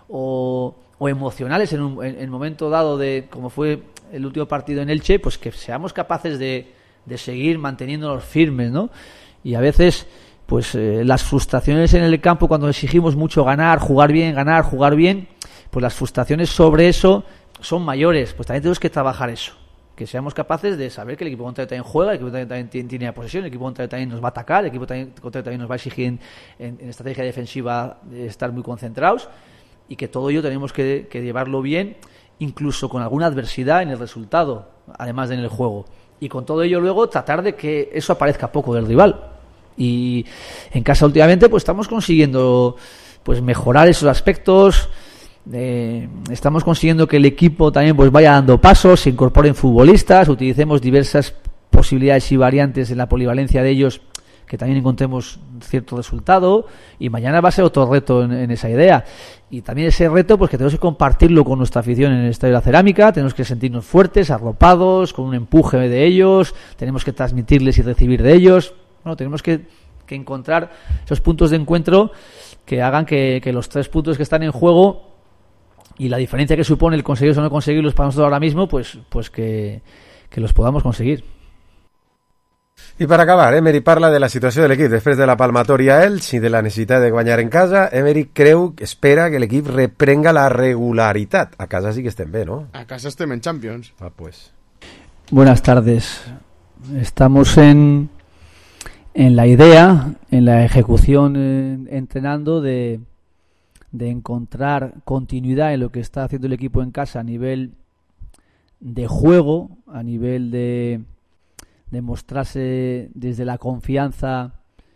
emocionales en un momento dado, de como fue el último partido en Elche, pues que seamos capaces de seguir manteniéndonos firmes, ¿no? Y a veces pues las frustraciones en el campo, cuando exigimos mucho jugar bien, pues las frustraciones sobre eso son mayores. Pues también tenemos que trabajar eso, que seamos capaces de saber que el equipo contrario también juega, el equipo también tiene la posesión, el equipo contrario también nos va a atacar, el equipo contrario también nos va a exigir en estrategia defensiva estar muy concentrados, y que todo ello tenemos que llevarlo bien, incluso con alguna adversidad en el resultado, además de en el juego, y con todo ello luego tratar de que eso aparezca poco del rival. Y en casa últimamente pues estamos consiguiendo pues mejorar esos aspectos, estamos consiguiendo que el equipo también pues vaya dando pasos, se incorporen futbolistas, utilicemos diversas posibilidades y variantes en la polivalencia de ellos, que también encontremos cierto resultado, y mañana va a ser otro reto en esa idea. Y también ese reto, pues que tenemos que compartirlo con nuestra afición en el Estadio de la Cerámica, tenemos que sentirnos fuertes, arropados, con un empuje de ellos, tenemos que transmitirles y recibir de ellos. Bueno, tenemos que encontrar esos puntos de encuentro que hagan que los 3 puntos que están en juego y la diferencia que supone el conseguirlos o no conseguirlos para nosotros ahora mismo, pues que los podamos conseguir. I per acabar, Emery parla de la situació de l'equip després de la palmatoria a Elx i de la necessitat de guanyar en casa. Emery espera que l'equip reprenga la regularitat. A casa sí que estem bé, ¿no? A casa estem en Champions. Pues. Buenas tardes. Estamos en la idea, en la ejecución, entrenando de encontrar continuidad en lo que está haciendo el equipo en casa a nivel de juego, a nivel de mostrarse desde la confianza,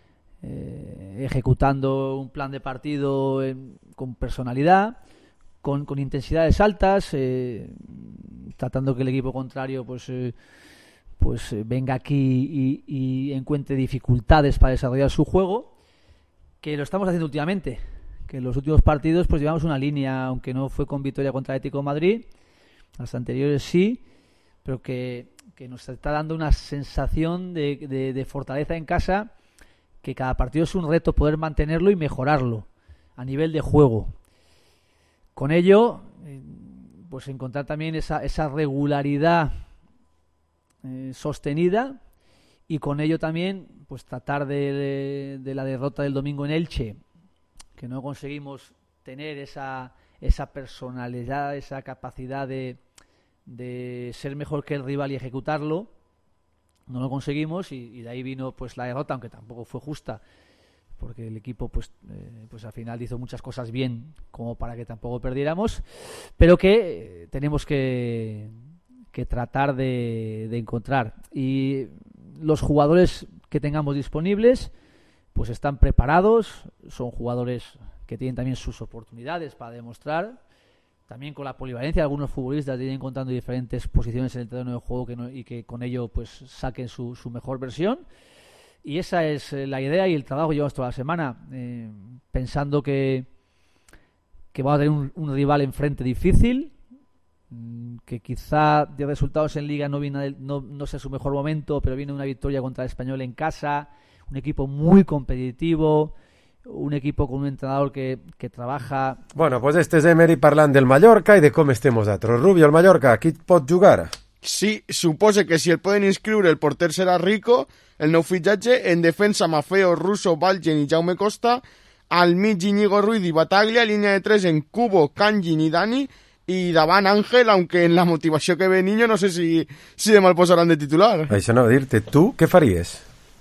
ejecutando un plan de partido con personalidad, con intensidades altas, tratando que el equipo contrario pues venga aquí y encuentre dificultades para desarrollar su juego, que lo estamos haciendo últimamente, que en los últimos partidos pues llevamos una línea, aunque no fue con victoria contra Atlético de Madrid, las anteriores sí, pero que nos está dando una sensación de fortaleza en casa, que cada partido es un reto poder mantenerlo y mejorarlo a nivel de juego. Con ello, pues encontrar también esa regularidad sostenida, y con ello también pues tratar de la derrota del domingo en Elche, que no conseguimos tener esa personalidad, esa capacidad de ser mejor que el rival y ejecutarlo. No lo conseguimos, y de ahí vino pues la derrota, aunque tampoco fue justa, porque el equipo pues al final hizo muchas cosas bien como para que tampoco perdiéramos, pero que tenemos que tratar de encontrar, y los jugadores que tengamos disponibles pues están preparados, son jugadores que tienen también sus oportunidades para demostrar, también con la polivalencia. Algunos futbolistas vienen encontrando diferentes posiciones en el terreno de juego y que con ello pues saquen su mejor versión, y esa es la idea y el trabajo que llevamos toda la semana, pensando que vamos a tener un rival enfrente difícil, que quizá de resultados en Liga no sea su mejor momento, pero viene una victoria contra el Español en casa, un equipo muy competitivo, un equipo con un entrenador que trabaja... Bueno, pues este és Emery parlant del Mallorca i de com estem nosaltres. Rubio, el Mallorca, qui pot jugar? Sí, suposa que si el poden inscriure el porter serà Rico, el nou fitxatge. En defensa, Mafeo, Russo, Valgen i Jaume Costa. Al mig, Íñigo Ruiz i Bataglia. Línia de 3 en Cubo, Kanjin i Dani. I davant Ángel, aunque en la motivació que ve Niño no sé si demà el posaran de titular. Això no va dir-te, tu què faries?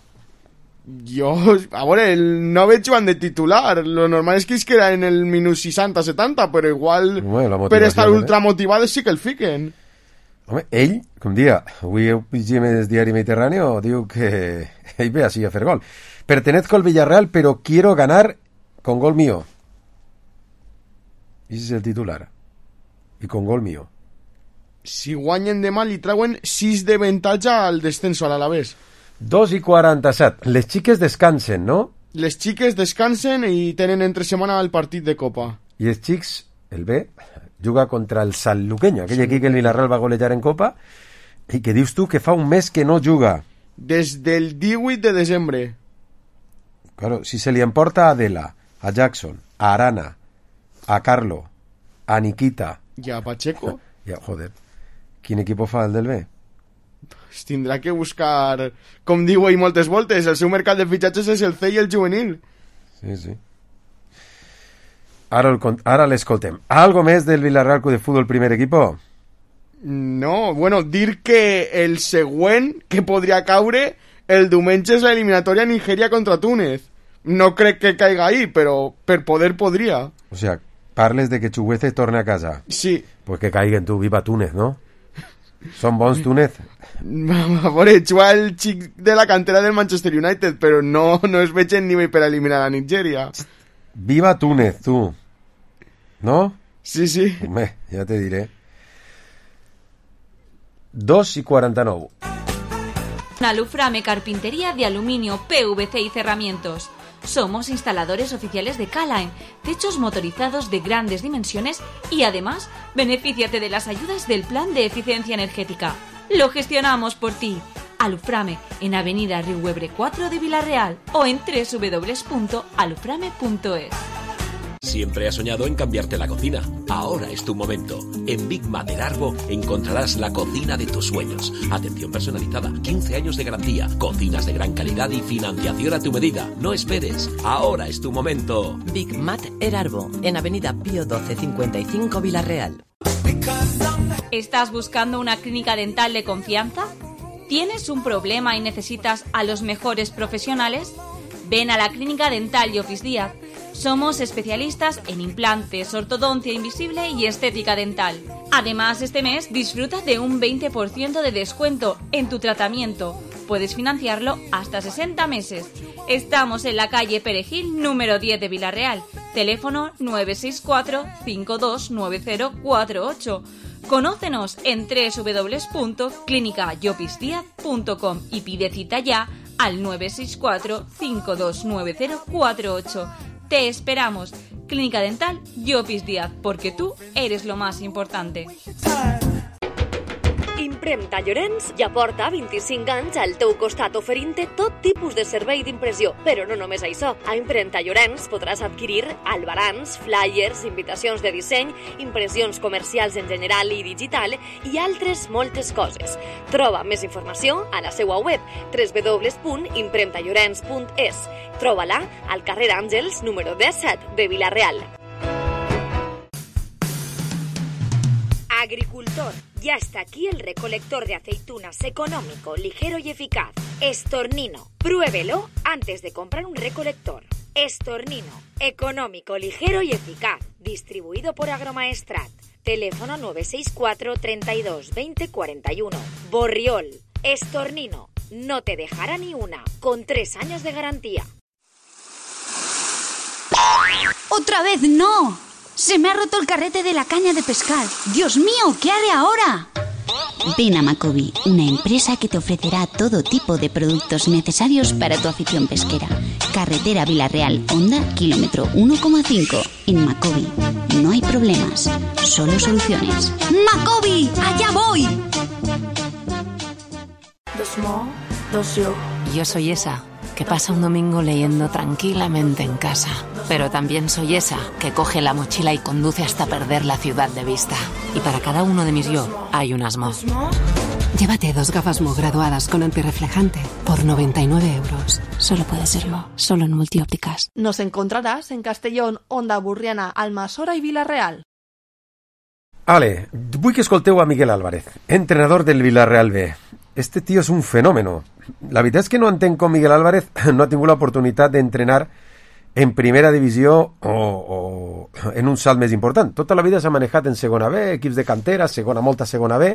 Jo, a veure, no veig jugant de titular. Lo normal és que es queda en el minut 60-70, però igual per estar ultramotivades sí que el fiquen. Home, ell, com dia, avui ho llegim el diari Mediterráneo, diu que ell ve així a fer gol. Pertenezco al Villarreal, pero quiero ganar con gol mío. Ese es el titular. Y con gol mío. Si guanyen demà li trauen 6 de avantatge al descenso a l'Alavés. 2:47. Les xiques descansen, no? Les xiques descansen i tenen entre setmana el partit de Copa. I els xics, el B, juga contra el Sanluqueño, aquell equip que el Villarreal va golejar en Copa, i que dius tu que fa un mes que no juga. Des del 18 de desembre. Claro, si se li emporta a Adela, a Jackson, a Arana, a Carlo, a Nikita... I a Pacheco. Ja, joder, quin equip fa el del B? Es tindrà que buscar, com diu ell moltes voltes, el seu mercat de fitxatges és el C i el juvenil. Sí, sí. Ara l'escoltem. ¿Algo més del Villarreal Club de Fútbol primer equipo? No, bueno, dir que el següent que podria caure el diumenge és l'eliminatòria Nigèria contra Túnez. No crec que caiga ahí, però per poder podria. O sea, parles de que Chuguece torne a casa. Sí. Pues que caiguen tu, viva Túnez, ¿no? Són bons Túnez? A veure, juga el xic de la cantera del Manchester United, però no es veig en nivell per eliminar a Nigèria. Viva Túnez, tu. ¿No? Sí, sí. Home, ja te diré. 2:49. Aluframe Carpintería de Aluminio, PVC y Cerramientos. Somos instaladores oficiales de K-Line, techos motorizados de grandes dimensiones y además benefíciate de las ayudas del Plan de Eficiencia Energética. Lo gestionamos por ti. Aluframe en Avenida Riuebre 4 de Vilarreal o en www.aluframe.es. Siempre has soñado en cambiarte la cocina. Ahora es tu momento. En Big Mat del Arbo encontrarás la cocina de tus sueños. Atención personalizada, 15 años de garantía, cocinas de gran calidad y financiación a tu medida. No esperes. Ahora es tu momento. Big Mat El Arbo, en Avenida Pío 12 55 Vilarreal. ¿Estás buscando una clínica dental de confianza? ¿Tienes un problema y necesitas a los mejores profesionales? Ven a la Clínica Dental Llopis Díaz. Somos especialistas en implantes, ortodoncia invisible y estética dental. Además, este mes disfruta de un 20% de descuento en tu tratamiento. Puedes financiarlo hasta 60 meses. Estamos en la calle Perejil, número 10 de Vilarreal. Teléfono 964-529048. Conócenos en www.clinicayopisdiaz.com y pide cita ya al 964-529048. Te esperamos. Clínica Dental Llopis Díaz, porque tú eres lo más importante. Impremta Llorenç ja porta 25 anys al teu costat oferint-te tot tipus de servei d'impressió. Però no només això. A Impremta Llorenç podràs adquirir albarans, flyers, invitacions de disseny, impressions comercials en general i digital i altres moltes coses. Troba més informació a la seva web www.impremtallorens.es. Troba-la al carrer Àngels, número 17 de Vilarreal. Agricultor, ya está aquí el recolector de aceitunas económico, ligero y eficaz. Estornino, pruébelo antes de comprar un recolector. Estornino, económico, ligero y eficaz. Distribuido por Agromaestrat. Teléfono 964 32 20 41. Borriol, Estornino, no te dejará ni una, con 3 años de garantía. ¡Otra vez no! ¡Se me ha roto el carrete de la caña de pescar! ¡Dios mío! ¿Qué haré ahora? Ven a Macobi, una empresa que te ofrecerá todo tipo de productos necesarios para tu afición pesquera. Carretera Vilarreal, Honda, kilómetro 1,5. En Macobi no hay problemas, solo soluciones. ¡Macobi! ¡Allá voy! Dos mo, dos yo. Yo soy esa que pasa un domingo leyendo tranquilamente en casa. Pero también soy esa que coge la mochila y conduce hasta perder la ciudad de vista. Y para cada uno de mis yo hay unas Mo. Llévate 2 gafas Mo graduadas con antirreflejante por 99 euros. Solo puede ser Mo, solo en Multiópticas. Nos encontrarás en Castellón, Onda Burriana, Almassora y Vilarreal. Ale, vull que escolteu a Miguel Álvarez, entrenador del Vilarreal B. Este tío es un fenómeno. La veritat és que no entenc com Miguel Álvarez no ha tingut l'oportunitat d'entrenar en primera divisió o en un salt més important. Tota la vida s'ha manejat en segona B, equips de cantera, molta segona B,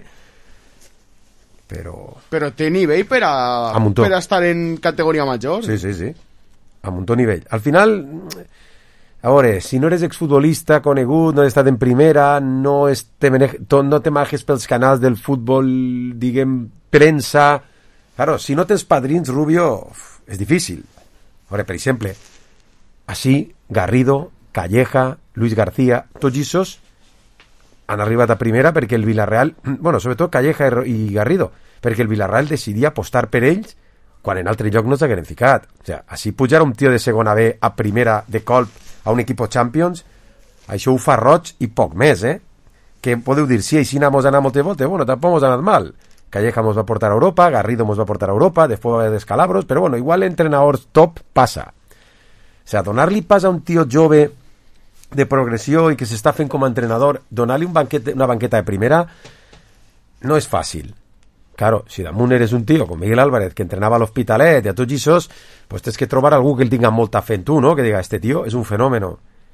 però té nivell per a estar en categoria major. Sí. A muntó nivell. Al final, a veure, si no eres exfutbolista conegut, no has estat en primera, no te manejes pels canals del futbol, diguem, premsa. Claro, si no tens padrins, Rubio, és difícil. A veure, per exemple, així, Garrido, Calleja, Luis García, tots aquests han arribat a primera perquè el Vilarreal, bueno, sobretot Calleja i Garrido, perquè el Vilarreal decidia apostar per ells quan en altre lloc no s'hagueren ficat. O sigui, així pujar un tio de segona B a primera de colp a un equip Champions, això ho fa Roig i poc més, que podeu dir, sí, així mos anar moltes voltes, bueno, tampoc mos ha anat mal. Calleja mos va portar a Europa, Garrido mos va portar a Europa, després va haver descalabros, però bueno, igual entrenadors top passa. O sigui, donar-li pas a un tio jove de progressió i que s'està fent com a entrenador, donar-li una banqueta de primera no és fàcil. Claro, si damunt eres un tio com Miguel Álvarez, que entrenava a l'Hospitalet i a tots aquests, pues tens que trobar algú que el tinga molta fe en tu, no? Que diga, este tio és un fenómeno.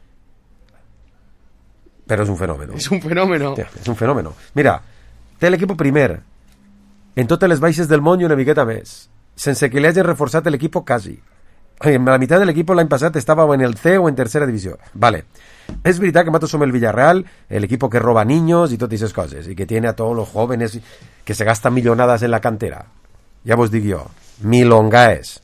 Però és un fenómeno. És un fenómeno. Sí, és un fenómeno. Mira, té l'equip primer, en totes les baixes del món i una miqueta més, sense que li hagin reforçat l'equip quasi. En la meitat de l'equip l'any passat estava en el C o en tercera divisió. Vale. És veritat que nosaltres som el Villarreal, el equipo que roba niños y todas esas cosas, y que tiene a todos los jóvenes que se gastan millonadas en la cantera. ja vos dic jo, milongaes.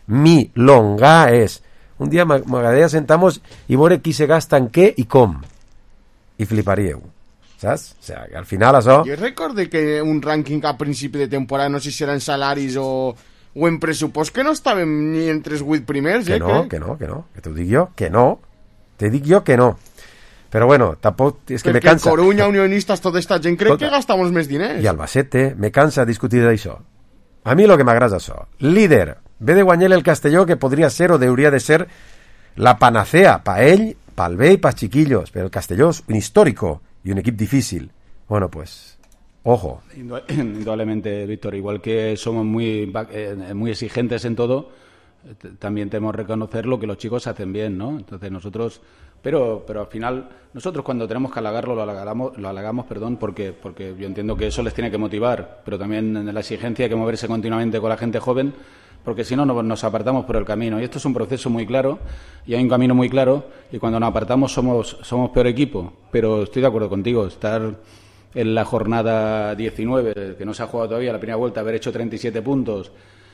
Un dia m'agradaria sentar-nos i veure qui se gasta en què i com. I fliparíeu, saps? O sigui, al final això... Jo recordo que un rànquing a principi de temporada, no sé si eren salaris o en pressupost, que no estàvem ni entre els 8 primers, que no, que t'ho dic jo, que no. Te dic jo que no. Però bueno, tampoc... És que perquè me cansa... Perquè Coruña, Unionistas, tota esta gent crec que gastamos més diners. I Albacete, me cansa discutir d'això. A mi lo que m'agrada és això. Líder, ve de guanyar el Castelló, que podria ser o hauria de ser la panacea pa ell, pa'l bé i pa'ls chiquillos, però el Castelló és un histórico y un equip difícil. Bueno, pues, ojo. Indudablemente, Víctor, igual que somos muy exigentes en todo, también tenemos que reconocer lo que los chicos hacen bien, ¿no? Entonces nosotros... Pero al final, nosotros cuando tenemos que halagarlo, lo halagamos, porque yo entiendo que eso les tiene que motivar, pero también en la exigencia hay que moverse continuamente con la gente joven, porque si no nos apartamos por el camino. Y esto es un proceso muy claro, y hay un camino muy claro, y cuando nos apartamos somos peor equipo. Pero estoy de acuerdo contigo, estar en la jornada 19, que no se ha jugado todavía, la primera vuelta, haber hecho 37 puntos...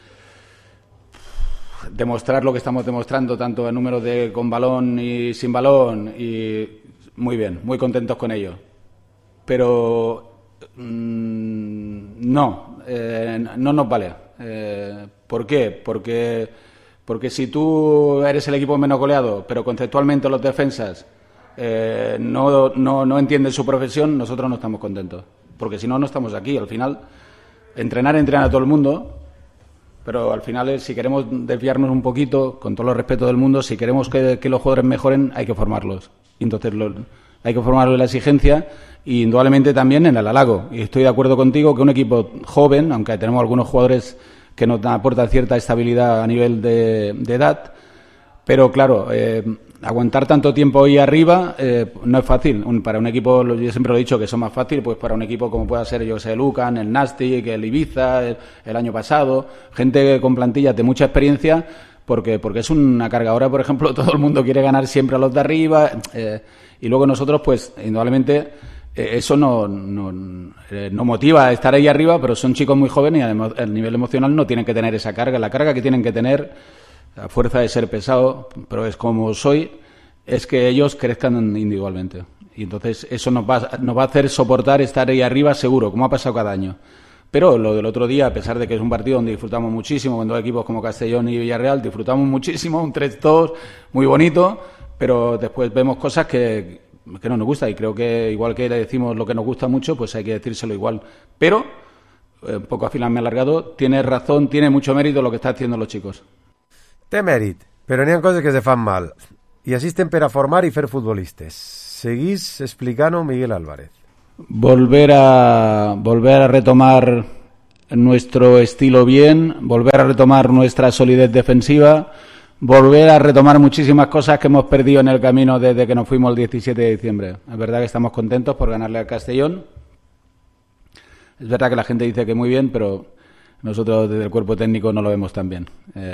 demostrar lo que estamos demostrando tanto en números de con balón y sin balón, y muy bien, muy contentos con ello, pero no nos vale. ¿Por qué? Porque si tú eres el equipo menos goleado, pero conceptualmente los defensas no entienden su profesión, nosotros no estamos contentos, porque si no estamos aquí. Al final entrenar a todo el mundo, pero al final, si queremos desviarnos un poquito, con todo el respeto del mundo, si queremos que los jugadores mejoren, hay que formarlos. Y entonces hay que formarlos en la exigencia y indudablemente también en el halago. Y estoy de acuerdo contigo que un equipo joven, aunque tenemos algunos jugadores que nos aportan cierta estabilidad a nivel de edad, pero claro, aguantar tanto tiempo ahí arriba no es fácil. Para un equipo, yo siempre lo he dicho que eso es más fácil, pues para un equipo como pueda ser, yo que sé, el Lucan, el Nastic, el Ibiza, el año pasado, gente con plantillas de mucha experiencia, porque es una carga. Ahora, por ejemplo, todo el mundo quiere ganar siempre a los de arriba, y luego nosotros, pues, indudablemente, eso no motiva a estar ahí arriba, pero son chicos muy jóvenes y además el nivel emocional no tienen que tener esa carga. La carga que tienen que tener, a fuerza de ser pesado, pero es como soy, es que ellos crezcan individualmente. Y entonces eso nos va a hacer soportar estar ahí arriba seguro, como ha pasado cada año. Pero lo del otro día, a pesar de que es un partido donde disfrutamos muchísimo, con dos equipos como Castellón y Villarreal, disfrutamos muchísimo, un 3-2 muy bonito, pero después vemos cosas que no nos gusta, y creo que igual que le decimos lo que nos gusta mucho, pues hay que decírselo igual. Pero, un poco al final me he alargado, tiene razón, tiene mucho mérito lo que están haciendo los chicos. Té mèrit, però n'hi ha coses que se fan mal. I assisten per a formar i fer futbolistes. Seguís explicant-ho, Miguel Álvarez. Volver a retomar nuestro estilo bien, volver a retomar nuestra solidez defensiva, volver a retomar muchísimas cosas que hemos perdido en el camino desde que nos fuimos el 17 de diciembre. Es verdad que estamos contentos por ganarle al Castellón. Es verdad que la gente dice que muy bien, pero nosotros desde el cuerpo técnico no lo vemos tan bien.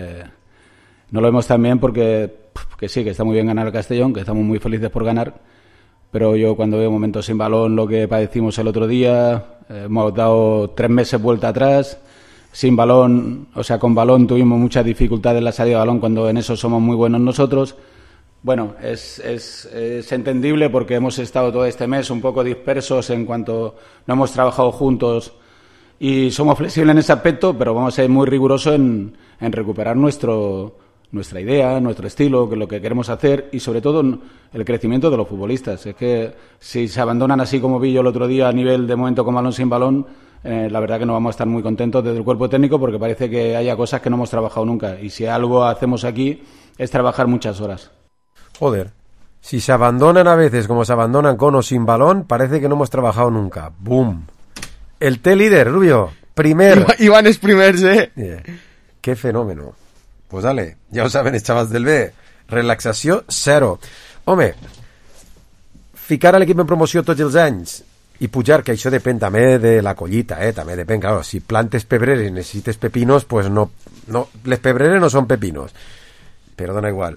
No lo vemos tan bien porque sí, que está muy bien ganar al Castellón, que estamos muy felices por ganar, pero yo cuando veo momentos sin balón, lo que padecimos el otro día, hemos dado 3 meses vuelta atrás, sin balón, o sea, con balón tuvimos muchas dificultades en la salida de balón, cuando en eso somos muy buenos nosotros. Bueno, es entendible porque hemos estado todo este mes un poco dispersos en cuanto no hemos trabajado juntos, y somos flexibles en ese aspecto, pero vamos a ser muy rigurosos en recuperar nuestra idea, nuestro estilo, que es lo que queremos hacer, y sobre todo el crecimiento de los futbolistas. Es que si se abandonan así como vi yo el otro día a nivel de momento con balón, sin balón, la verdad que no vamos a estar muy contentos desde el cuerpo técnico, porque parece que haya cosas que no hemos trabajado nunca, y si algo hacemos aquí es trabajar muchas horas. Joder, si se abandonan a veces como se abandonan con o sin balón, parece que no hemos trabajado nunca. ¡Bum! El T-líder, Rubio, primer. Iván es primer, Yeah. Qué fenómeno. Pues dale, ja ho saben els xavals del B. Relaxació zero. Home, ficar a l'equip en promoció tots els anys i pujar, que això depèn també de la collita, també depèn, claro, si plantes pebreres i necessites pepinos, pues no, les pebreres no són pepinos, però dona igual.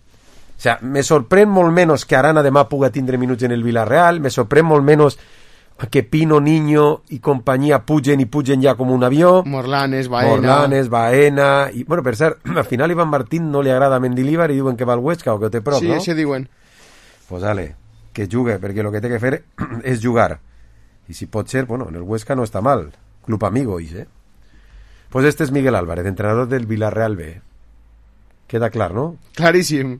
O sea, me sorprèn molt menys que Arana demà puga tindre minuts en el Villarreal, me sorprèn molt menys que Pino, Niño i companyia pugen ja com un avió. Morlanes, Baena... I, bueno, per cert, al final Iván Martín no li agrada Mendilibar i diuen que va al Huesca o que ho té prop, no? Sí, se diuen. Pues dale, que jugue, perquè el que té que fer és jugar. I si pot ser, bueno, en el Huesca no està mal. Club amigo, Pues este es Miguel Álvarez, entrenador del Villarreal B. Queda clar, no? Claríssim.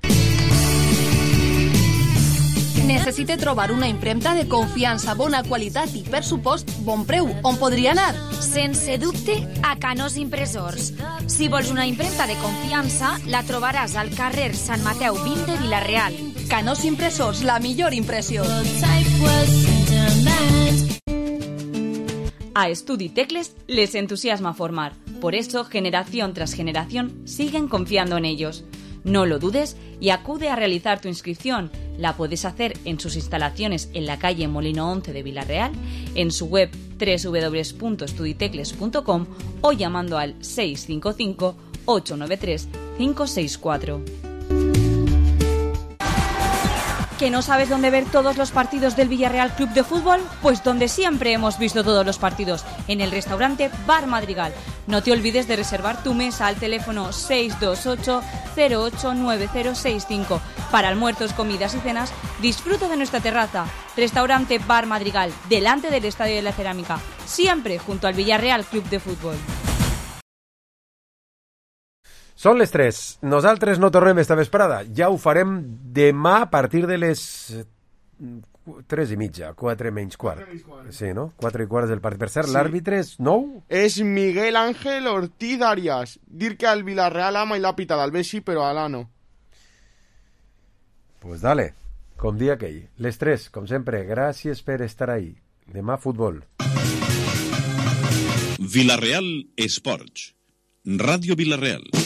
Necessite trobar una impremta de confiança, bona qualitat i, per supost, bon preu. On podria anar? Sense dubte, a Canós Impressors. Si vols una impremta de confiança, la trobaràs al carrer Sant Mateu 20 de Vila-real. Canós Impressors, la millor impressió. A Estudi Tecles les entusiasma formar. Por eso, generación tras generación, siguen confiando en ellos. No lo dudes y acude a realizar tu inscripción. La puedes hacer en sus instalaciones en la calle Molino 11 de Vila-real, en su web www.estuditecles.com o llamando al 655 893 564. ¿Que no sabes dónde ver todos los partidos del Villarreal Club de Fútbol? Pues donde siempre hemos visto todos los partidos, en el restaurante Bar Madrigal. No te olvides de reservar tu mesa al teléfono 628 089065. Para almuerzos, comidas y cenas, disfruta de nuestra terraza. Restaurante Bar Madrigal, delante del Estadio de la Cerámica, siempre junto al Villarreal Club de Fútbol. Són les 3. Nosaltres no tornem esta vesprada. Ja ho farem demà a partir de les 3:30, 4 menys quart. Sí, no? 4:15 del partit. Per cert, l'àrbitre és nou? És Miguel Ángel Ortiz Arias. Dir que al Villarreal ama i l'ha pitat al Bessi, però a l'A no. Pues dale, com dia aquell. Les 3, com sempre, gràcies per estar ahí. Demà futbol. Villarreal Esports. Ràdio Villarreal.